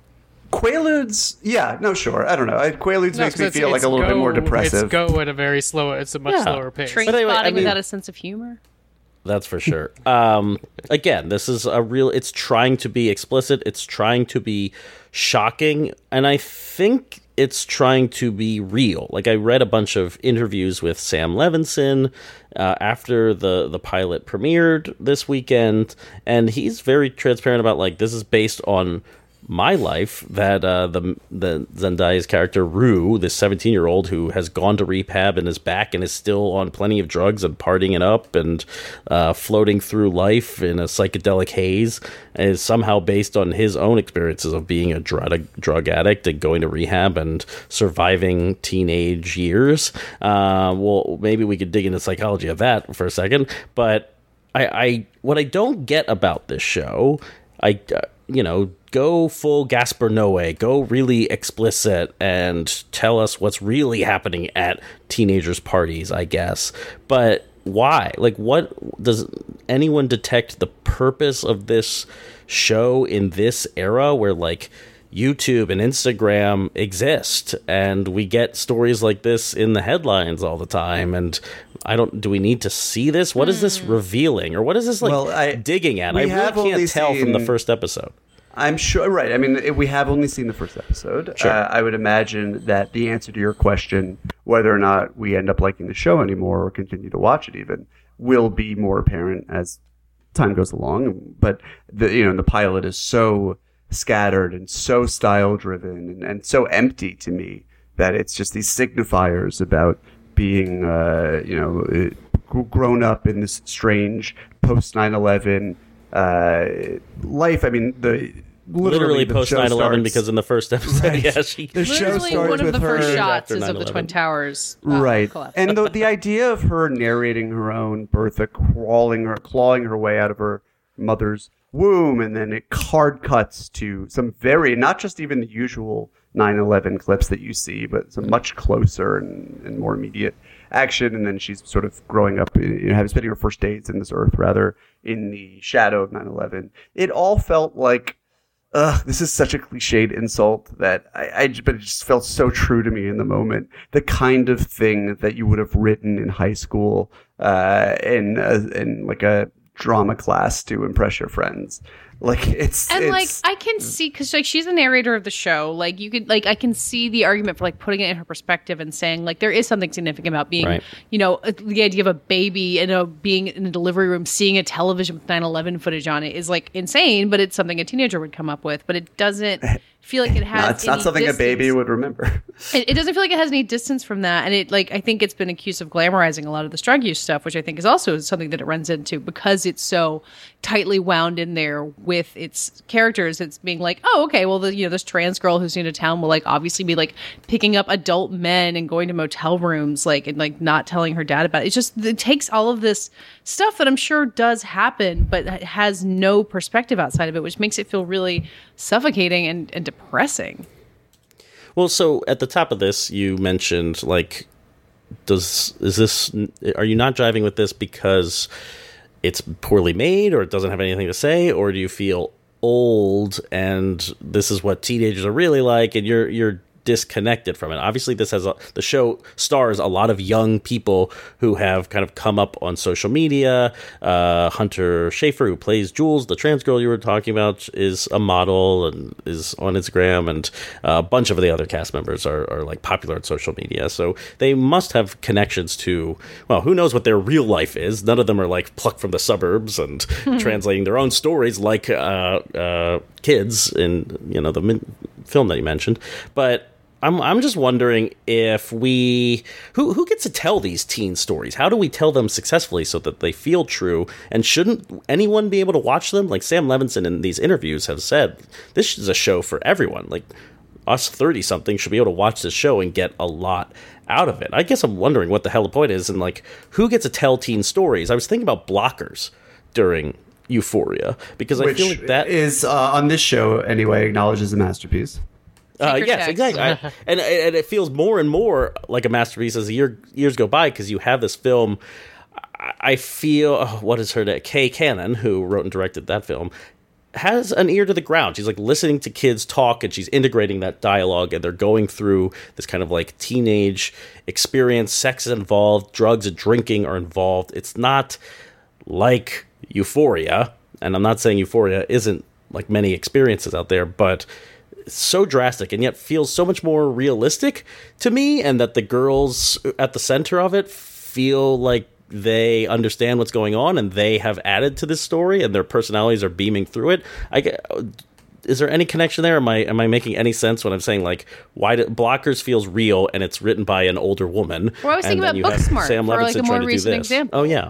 Quaaludes, yeah, no, sure. I don't know. I, Quaaludes No, makes 'cause me it's- feel like it's a little bit go- more depressive. It's go at a very slow. It's a much Yeah. slower pace. Train But anyway, spotting I mean- without a sense of humor. That's for sure. Um, again, this is a real. It's trying to be explicit. It's trying to be shocking, and I think it's trying to be real. Like I read a bunch of interviews with Sam Levinson uh, after the the pilot premiered this weekend, and he's very transparent about like this is based on my life, that uh, the the Zendaya's character Rue, this seventeen year old who has gone to rehab and is back and is still on plenty of drugs and partying it up and uh, floating through life in a psychedelic haze, is somehow based on his own experiences of being a drug drug addict and going to rehab and surviving teenage years. Uh, well, maybe we could dig into psychology of that for a second, but I, I what I don't get about this show, I uh, you know. Go full Gaspar Noé, go really explicit and tell us what's really happening at teenagers' parties, I guess. But why? Like, what does anyone detect the purpose of this show in this era where, like, YouTube and Instagram exist and we get stories like this in the headlines all the time? And I don't, do we need to see this? What is this revealing? Or what is this, like, Well, I- digging at? we I really have only can't tell from the seen- first episode. I'm sure, right. I mean, we have only seen the first episode. Sure. Uh, I would imagine that the answer to your question, whether or not we end up liking the show anymore or continue to watch it even, will be more apparent as time goes along. But the you know the pilot is so scattered and so style driven and, and so empty to me that it's just these signifiers about being uh, you know grown up in this strange post nine eleven uh, life. I mean the. Literally, Literally, the post show nine eleven, starts- because in the first episode, Right. yeah, she, The show Literally, starts one of with the first her shots after is of the nine eleven. Twin Towers. uh, Right. collapse. And the, the idea of her narrating her own Bertha crawling or clawing her way out of her mother's womb, and then it hard cuts to some very, not just even the usual nine eleven clips that you see, but some much closer and, and more immediate action. And then she's sort of growing up, you know, having spending her first days in this earth, rather, in the shadow of nine eleven. It all felt like, Ugh, this is such a cliched insult that I, I, but it just felt so true to me in the moment. The kind of thing that you would have written in high school, uh, in, uh, in like a drama class to impress your friends. Like it's and it's, like I can see because like she's the narrator of the show. Like you could like I can see the argument for like putting it in her perspective and saying like there is something significant about being Right. you know the idea of a baby and a being in a delivery room seeing a television with nine eleven footage on it is like insane, but it's something a teenager would come up with. But it doesn't feel like it has. no, it's not any something distance. a baby would remember. It, it doesn't feel like it has any distance from that, and it like I think it's been accused of glamorizing a lot of the drug use stuff, which I think is also something that it runs into because it's so tightly wound in there with its characters. It's being like, oh, okay, well, the, you know, this trans girl who's new to town will like obviously be like picking up adult men and going to motel rooms, like and like not telling her dad about it. It's just it takes all of this stuff that I'm sure does happen, but it has no perspective outside of it, which makes it feel really suffocating and, and depressing. Well, so at the top of this, you mentioned like, does is this? Are you not driving with this because it's poorly made, or it doesn't have anything to say, or do you feel old and this is what teenagers are really like, and you're you're disconnected from it? Obviously, this has a, the show stars a lot of young people who have kind of come up on social media. Uh, Hunter Schafer, who plays Jules, the trans girl you were talking about, is a model and is on Instagram, and a bunch of the other cast members are, are like popular on social media. So they must have connections to, well, who knows what their real life is. None of them are like plucked from the suburbs and translating their own stories like uh, uh, kids in, you know, the min- film that you mentioned. But I'm I'm just wondering if we who who gets to tell these teen stories? How do we tell them successfully so that they feel true? And shouldn't anyone be able to watch them? Like Sam Levinson in these interviews have said, this is a show for everyone. Like us thirty something should be able to watch this show and get a lot out of it. I guess I'm wondering what the hell the point is, and like who gets to tell teen stories? I was thinking about Blockers during Euphoria because Which I feel like that is uh, on this show anyway acknowleded as a masterpiece. Uh, Secret yes, text. exactly. I, and and it feels more and more like a masterpiece as the year, years go by because you have this film. I, I feel, oh, what is her name? Kay Cannon, who wrote and directed that film, has an ear to the ground. She's like listening to kids talk and she's integrating that dialogue, and they're going through this kind of like teenage experience. Sex is involved, drugs and drinking are involved. It's not like Euphoria, and I'm not saying Euphoria isn't like many experiences out there, but so drastic and yet feels so much more realistic to me, and that the girls at the center of it feel like they understand what's going on and they have added to this story and their personalities are beaming through it. I get, is there any connection there? Am I am I making any sense when I'm saying like why do, Blockers feels real and it's written by an older woman? Well, I was thinking and about then you have Booksmart Sam for, Levinson like, a more trying to do recent this. example. Oh yeah.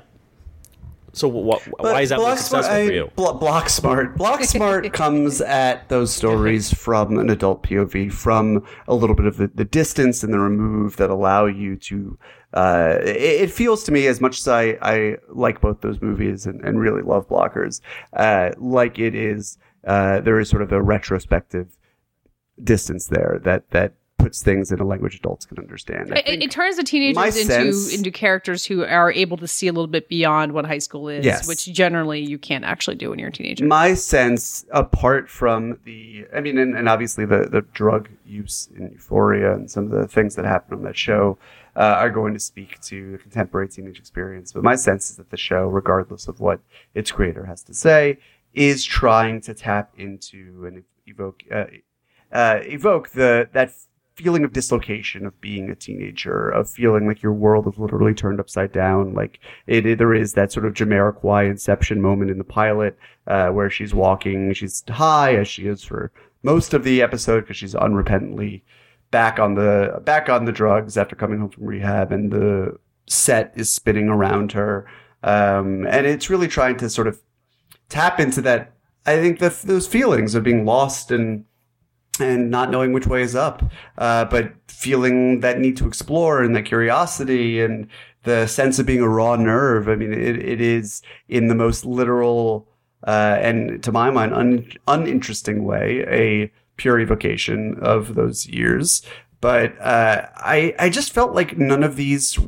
So wh- why is that more successful I, for you? Blo- Block Smart. Block Smart comes at those stories from an adult P O V, from a little bit of the, the distance and the remove that allow you to. Uh, it, it feels to me, as much as I, I like both those movies and, and really love Blockers, uh, like it is. Uh, there is sort of a retrospective distance there that that. puts things in a language adults can understand. It, it turns the teenagers into sense, into characters who are able to see a little bit beyond what high school is, yes. which generally you can't actually do when you're a teenager. My sense, apart from the, I mean, and, and obviously the, the drug use in Euphoria and some of the things that happen on that show uh, are going to speak to the contemporary teenage experience. But my sense is that the show, regardless of what its creator has to say, is trying to tap into and evoke uh, uh, evoke the that. feeling of dislocation of being a teenager, of feeling like your world is literally turned upside down. Like it, it there is that sort of Jamiroquai Inception moment in the pilot uh, where she's walking, she's high as she is for most of the episode because she's unrepentantly back on the back on the drugs after coming home from rehab, and the set is spinning around her, um, and it's really trying to sort of tap into that. I think that those feelings of being lost and. and not knowing which way is up, uh, but feeling that need to explore and that curiosity and the sense of being a raw nerve. I mean, it, it is in the most literal uh, and, to my mind, un, uninteresting way, a pure evocation of those years. But uh, I, I just felt like none of these...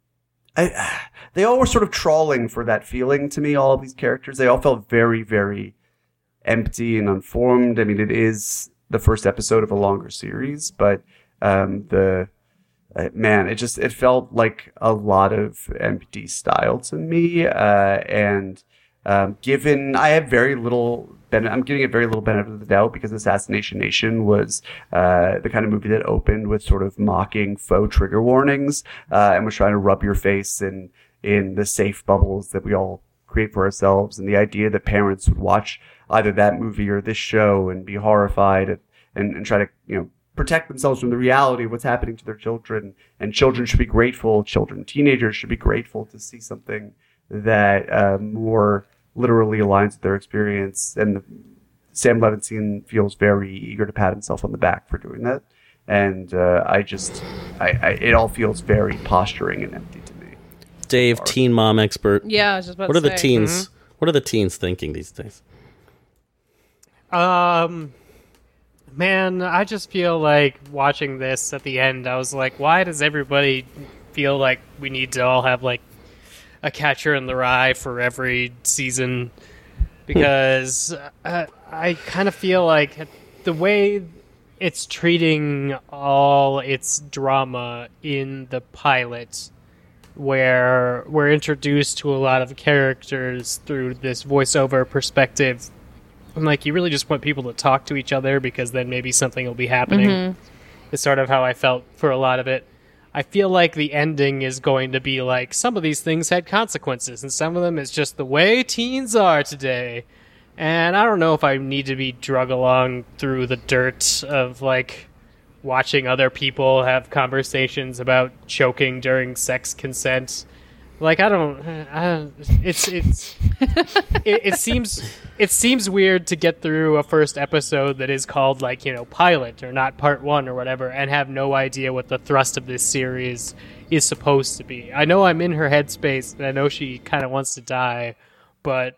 I, they all were sort of trawling for that feeling to me, all of these characters. They all felt very, very empty and unformed. I mean, it is... the first episode of a longer series, but um, the uh, man, it just it felt like a lot of empty style to me, uh, and Um, given I have very little, ben- I'm giving it very little benefit of the doubt because Assassination Nation was uh, the kind of movie that opened with sort of mocking faux trigger warnings uh, and was trying to rub your face in in the safe bubbles that we all create for ourselves. And the idea that parents would watch either that movie or this show and be horrified and, and, and try to, you know, protect themselves from the reality of what's happening to their children. And children should be grateful. Children, teenagers should be grateful to see something that uh, more literally aligns with their experience. And the, Sam Levinson feels very eager to pat himself on the back for doing that. And uh, I just, I, I, it all feels very posturing and empty to me. Dave, Sorry. teen mom expert. Yeah, I was just about what to are say. the teens? Mm-hmm. What are the teens thinking these days? Um, man, I just feel like watching this at the end, I was like, why does everybody feel like we need to all have like a Catcher in the Rye for every season? Because uh, I kind of feel like the way it's treating all its drama in the pilot, where we're introduced to a lot of characters through this voiceover perspective, I'm like, you really just want people to talk to each other because then maybe something will be happening. Mm-hmm. It's sort of how I felt for a lot of it. I feel like the ending is going to be like, some of these things had consequences, and some of them is just the way teens are today. And I don't know if I need to be drug along through the dirt of, like, watching other people have conversations about choking during sex consent. Like, I don't, I don't it's, it's, it, it seems, it seems weird to get through a first episode that is called, like, you know, pilot or not part one or whatever, and have no idea what the thrust of this series is supposed to be. I know I'm in her headspace, and I know she kind of wants to die, but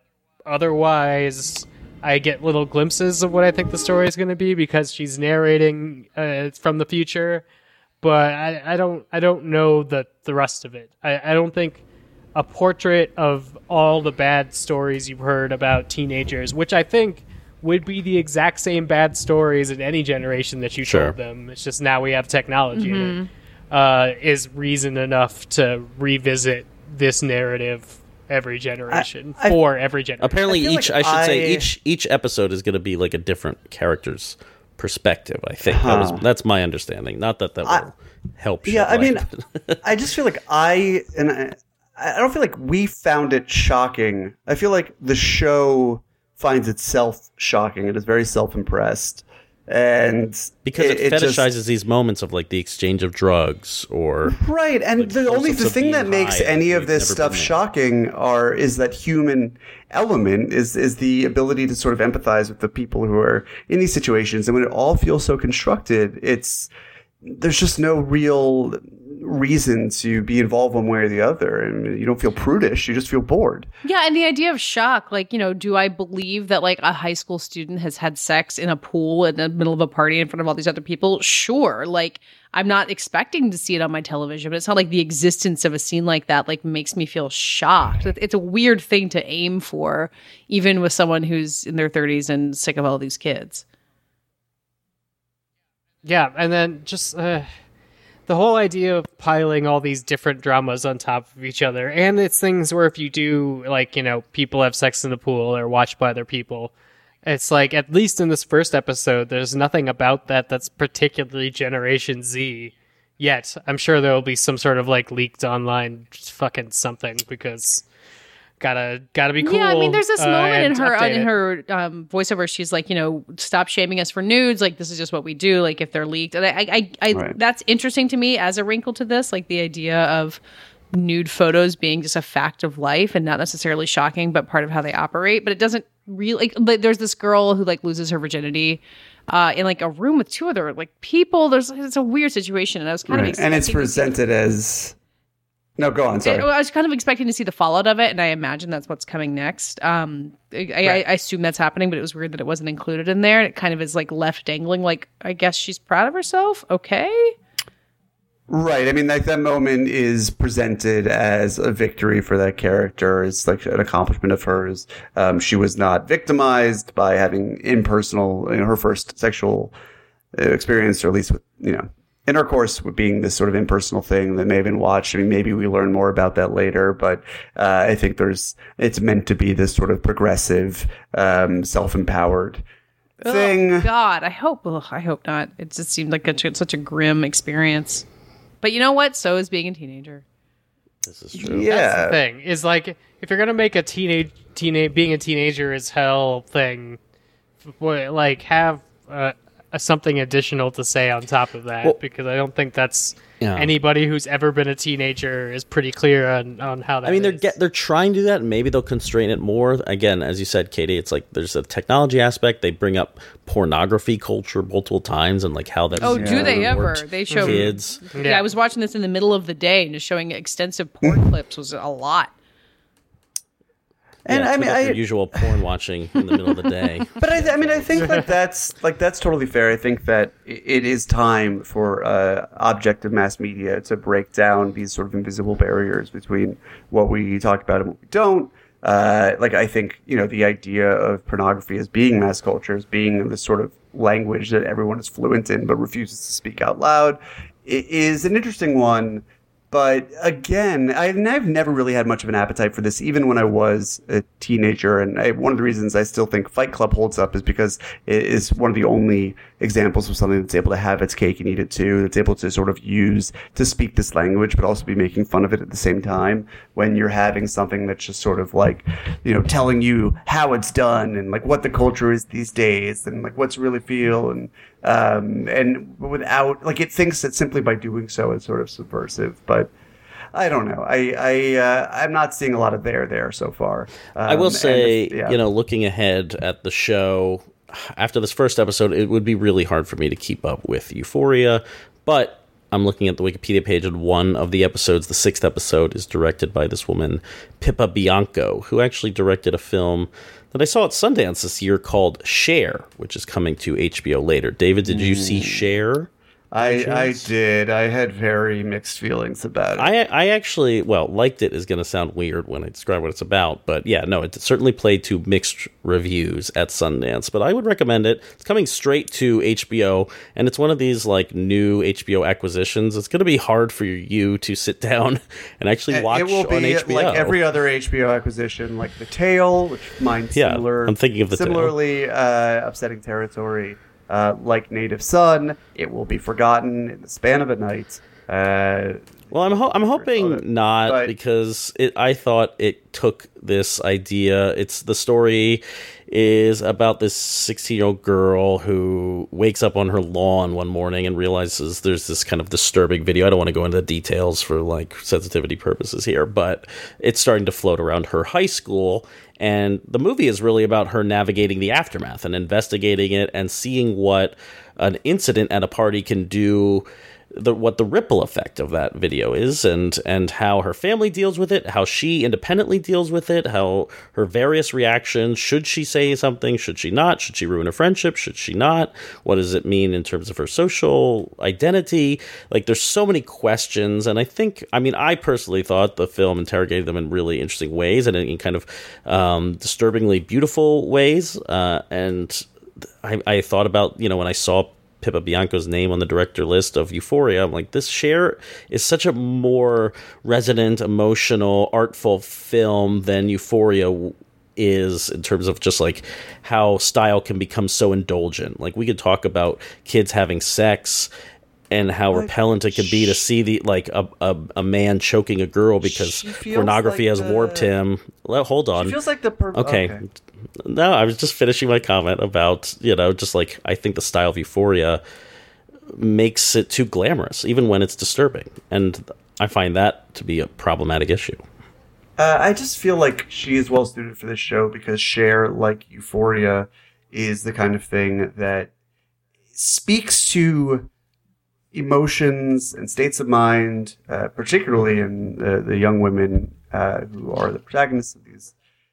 otherwise, I get little glimpses of what I think the story is going to be because she's narrating uh, from the future, but I, I don't, I don't know the thrust of it. I, I don't think a portrait of all the bad stories you've heard about teenagers, which I think would be the exact same bad stories in any generation that you sure. told them. It's just now we have technology mm-hmm. in it, uh, is reason enough to revisit this narrative every generation I, I, for every generation. Apparently, I each like I should I... say each each episode is going to be like a different character's perspective. I think huh. that was, that's my understanding. Not that that will I, help. Yeah, I mean, but... I just feel like I and I, I don't feel like we found it shocking. I feel like the show finds itself shocking. It is very self-impressed. And because it, it, it fetishizes just, these moments of like the exchange of drugs or right, and like the only the thing that makes any of this stuff shocking are is that human element is is the ability to sort of empathize with the people who are in these situations, and when it all feels so constructed, it's there's just no real reason to be involved one way or the other, and you don't feel prudish, you just feel bored. Yeah, and the idea of shock, like, you know, do I believe that like a high school student has had sex in a pool in the middle of a party in front of all these other people? Sure. Like, I'm not expecting to see it on my television, but it's not like the existence of a scene like that like makes me feel shocked. It's a weird thing to aim for, even with someone who's in their thirties and sick of all these kids. Yeah, and then just uh, the whole idea of piling all these different dramas on top of each other. And it's things where if you do, like, you know, people have sex in the pool or watched by other people, it's like, at least in this first episode, there's nothing about that that's particularly Generation Z yet. I'm sure there will be some sort of, like, leaked online fucking something because... Gotta, gotta be cool. Yeah, I mean, there's this uh, moment in her uh, in it. her um, voiceover. She's like, you know, stop shaming us for nudes. Like, this is just what we do. Like, if they're leaked, and I, I, I right. that's interesting to me as a wrinkle to this. Like, the idea of nude photos being just a fact of life and not necessarily shocking, but part of how they operate. But it doesn't really. Like, there's this girl who like loses her virginity uh, in like a room with two other like people. There's it's a weird situation, and I was kind right. of and it's presented as. No, go on. Sorry. It, I was kind of expecting to see the fallout of it, and I imagine that's what's coming next. Um, I, right. I, I assume that's happening, but it was weird that it wasn't included in there. It kind of is like left dangling. Like, I guess she's proud of herself. Okay. Right. I mean, like that moment is presented as a victory for that character. It's like an accomplishment of hers. Um, she was not victimized by having impersonal, you know, her first sexual experience, or at least with, you know, Intercourse being this sort of impersonal thing that may have been watched. I mean, maybe we learn more about that later, but uh, I think there's it's meant to be this sort of progressive, um, self-empowered thing. Oh, God, I hope. Ugh, I hope not. It just seemed like a, such a grim experience. But you know what? So is being a teenager. This is true. Yeah, That's the thing is like if you're gonna make a teenage teenage being a teenager is hell thing, like have. Uh, something additional to say on top of that, well, because I don't think that's yeah. anybody who's ever been a teenager is pretty clear on, on how that I mean, they're is. get, they're trying to do that. Maybe they'll constrain it more. Again, as you said, Katie, it's like there's a technology aspect. They bring up pornography culture multiple times and like how that. Oh, do they ever? They show kids. Yeah. yeah, I was watching this in the middle of the day and just showing extensive porn clips was a lot. And yeah, I mean, I, usual porn watching in the middle of the day. But I, I mean, I think that that's like that's totally fair. I think that it is time for uh, objective mass media to break down these sort of invisible barriers between what we talk about and what we don't. Uh, like, I think you know the idea of pornography as being mass culture, as being this sort of language that everyone is fluent in but refuses to speak out loud, is an interesting one. But again, I've never really had much of an appetite for this, even when I was a teenager. And I, one of the reasons I still think Fight Club holds up is because it is one of the only examples of something that's able to have its cake and eat it too. That's able to sort of use to speak this language, but also be making fun of it at the same time. When you're having something that's just sort of like, you know, telling you how it's done and like what the culture is these days and like what's really feel and. Um, and without, like, it thinks that simply by doing so it's sort of subversive, but I don't know. I, I, uh, I'm not seeing a lot of there there so far. Um, I will say, yeah. you know, looking ahead at the show, after this first episode, it would be really hard for me to keep up with Euphoria, but I'm looking at the Wikipedia page, and one of the episodes, the sixth episode, is directed by this woman, Pippa Bianco, who actually directed a film that I saw at Sundance this year called Cher, which is coming to H B O later. David, did you see Cher? I, I did. I had very mixed feelings about it. I I actually, well, liked it is going to sound weird when I describe what it's about. But yeah, no, it certainly played to mixed reviews at Sundance. But I would recommend it. It's coming straight to H B O. And it's one of these like new H B O acquisitions. It's going to be hard for you to sit down and actually watch it will be on H B O. Like every other H B O acquisition, like The Tale, which mine's yeah, similar. I'm thinking of The Similarly, uh, upsetting territory. Uh, like Native Son, it will be forgotten in the span of a night. Uh, well, I'm ho- I'm hoping not, but, because it, I thought it took this idea. It's the story is about this sixteen-year-old girl who wakes up on her lawn one morning and realizes there's this kind of disturbing video. I don't want to go into the details for like sensitivity purposes here, but it's starting to float around her high school. And the movie is really about her navigating the aftermath and investigating it and seeing what an incident at a party can do, the what the ripple effect of that video is, and and how her family deals with it, how she independently deals with it, how her various reactions. Should she say something? Should she not? Should she ruin a friendship? Should she not? What does it mean in terms of her social identity? Like, there's so many questions, and I think, I mean, I personally thought the film interrogated them in really interesting ways and in kind of um, disturbingly beautiful ways. Uh, and I, I thought about, you know, when I saw Pippa Bianco's name on the director list of Euphoria, I'm like, this Cher is such a more resonant, emotional, artful film than Euphoria is in terms of just like how style can become so indulgent. Like, we could talk about kids having sex and how like, repellent it could be to see the like a a, a man choking a girl because pornography like has the, warped him. Well, hold on. She feels like the per- okay. okay. No, I was just finishing my comment about, you know, just like I think the style of Euphoria makes it too glamorous, even when it's disturbing, and I find that to be a problematic issue. Uh, I just feel like she is well suited for this show because Cher, like Euphoria, is the kind of thing that speaks to emotions and states of mind, uh, particularly in the, the young women uh, who are the protagonists of these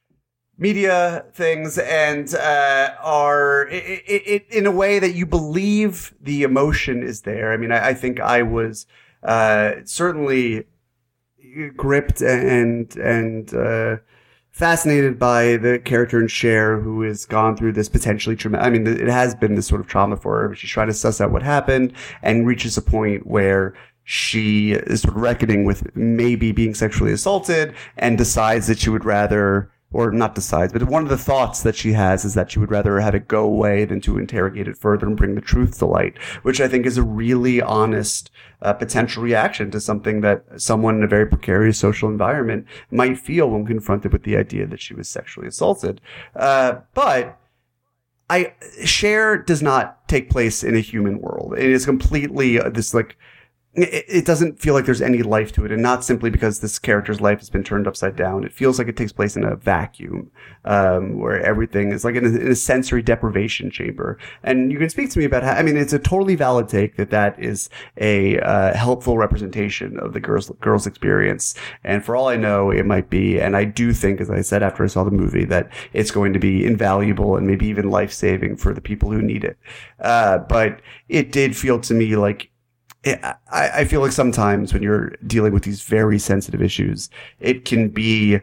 media things, and uh, are it, it, it, in a way that you believe the emotion is there. I mean, I, I think I was uh, certainly gripped and and uh, fascinated by the character in Cher who has gone through this potentially trauma. I mean, it has been this sort of trauma for her. She's trying to suss out what happened and reaches a point where she is sort of reckoning with maybe being sexually assaulted and decides that she would rather, or not decides, but one of the thoughts that she has is that she would rather have it go away than to interrogate it further and bring the truth to light, which I think is a really honest uh, potential reaction to something that someone in a very precarious social environment might feel when confronted with the idea that she was sexually assaulted. Uh, but I, Cher does not take place in a human world. It is completely uh, this like, it doesn't feel like there's any life to it, and not simply because this character's life has been turned upside down. It feels like it takes place in a vacuum, um, where everything is like in a, in a sensory deprivation chamber. And you can speak to me about how, I mean, it's a totally valid take that that is a uh, helpful representation of the girl's, girl's experience. And for all I know, it might be, and I do think, as I said after I saw the movie, that it's going to be invaluable and maybe even life-saving for the people who need it. Uh, but it did feel to me like, I, I feel like sometimes when you're dealing with these very sensitive issues, it can be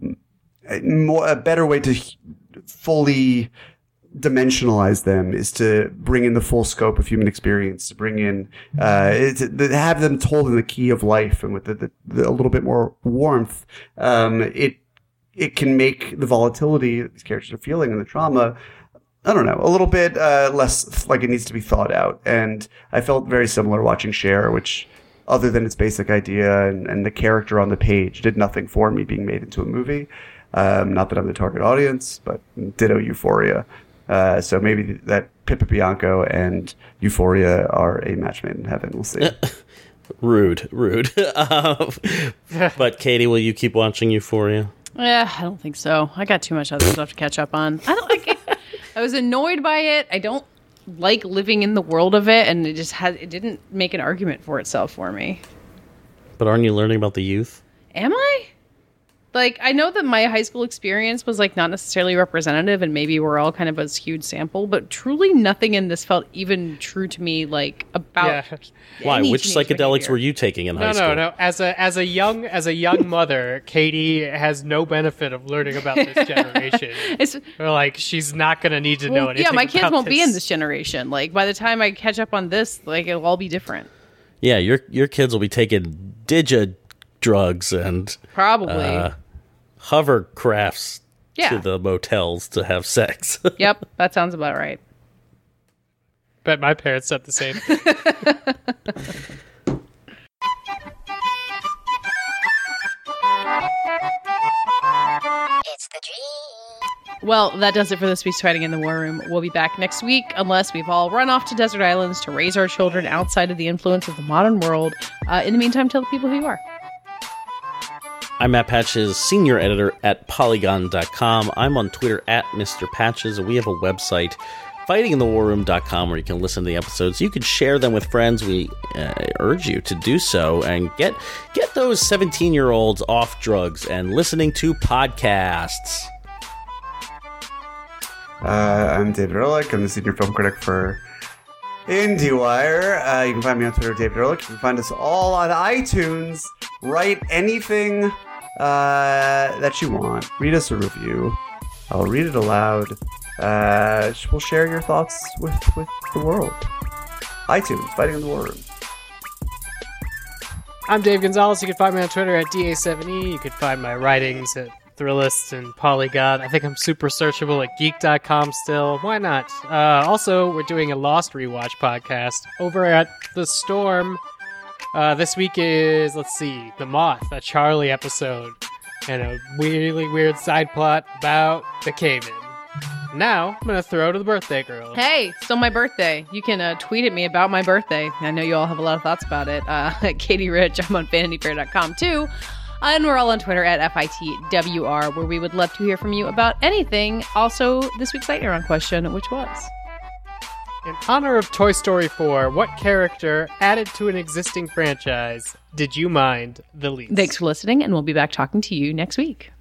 more, a better way to fully dimensionalize them is to bring in the full scope of human experience, to bring in, uh, to, to have them told in the key of life and with the, the, the, a little bit more warmth. Um, it, it can make the volatility that these characters are feeling and the trauma, I don't know, a little bit uh, less like it needs to be thought out. And I felt very similar watching Cher, which, other than its basic idea and, and the character on the page, did nothing for me being made into a movie. Um, not that I'm the target audience, but ditto Euphoria. Uh, so maybe that Pippa Bianco and Euphoria are a match made in heaven. We'll see. rude, rude. um, but Katie, will you keep watching Euphoria? Yeah, I don't think so. I got too much other stuff to catch up on. I don't like it. I was annoyed by it. I don't like living in the world of it, and it just had it didn't make an argument for itself for me. But aren't you learning about the youth? Am I? Like, I know that my high school experience was, like, not necessarily representative, and maybe we're all kind of a skewed sample, but truly nothing in this felt even true to me, like, about Yeah. Why? Which psychedelics behavior. were you taking in No, high no, school? no. As a as a young as a young mother, Katie has no benefit of learning about this generation. It's, Or, like, she's not going to need to know well, anything. yeah, my kids about won't be in this generation. Like, by the time I catch up on this, like, it'll all be different. Yeah, your your kids will be taking digi drugs and Probably. uh, hovercrafts Yeah. to the motels to have sex. Yep, that sounds about right. Bet my parents said the same. It's the dream. Well, that does it for this week's Fighting in the War Room. We'll be back next week, unless we've all run off to desert islands to raise our children outside of the influence of the modern world. Uh, in the meantime, tell the people who you are. I'm Matt Patches, senior editor at Polygon dot com. I'm on Twitter at Mister Patches, and we have a website, fighting in the war room dot com, where you can listen to the episodes. You can share them with friends. We uh, urge you to do so and get get those seventeen-year-olds off drugs and listening to podcasts. Uh, I'm David Ehrlich. I'm the senior film critic for IndieWire. Uh, you can find me on Twitter, David Ehrlich. You can find us all on iTunes. Write anything uh, that you want. Read us a review. I'll read it aloud. Uh, we'll share your thoughts with, with the world. iTunes, Fighting in the War Room. I'm Dave Gonzalez. You can find me on Twitter at D A seven E. You can find my writings at Thrillist and Polygon. I think I'm super searchable at geek dot com still. Why not? Uh, also, we're doing a Lost Rewatch podcast over at The Storm. Uh, this week is, let's see, The Moth, a Charlie episode, and a really weird side plot about the cave-in. Now, I'm going to throw to the birthday girl. Hey, still my birthday. You can uh, tweet at me about my birthday. I know you all have a lot of thoughts about it. Uh, at Katie Rich, I'm on vanity fair dot com too. And we're all on Twitter at F I T W R, where we would love to hear from you about anything. Also, this week's Lightning Round question, which was... In honor of Toy Story four, what character added to an existing franchise did you mind the least? Thanks for listening, and we'll be back talking to you next week.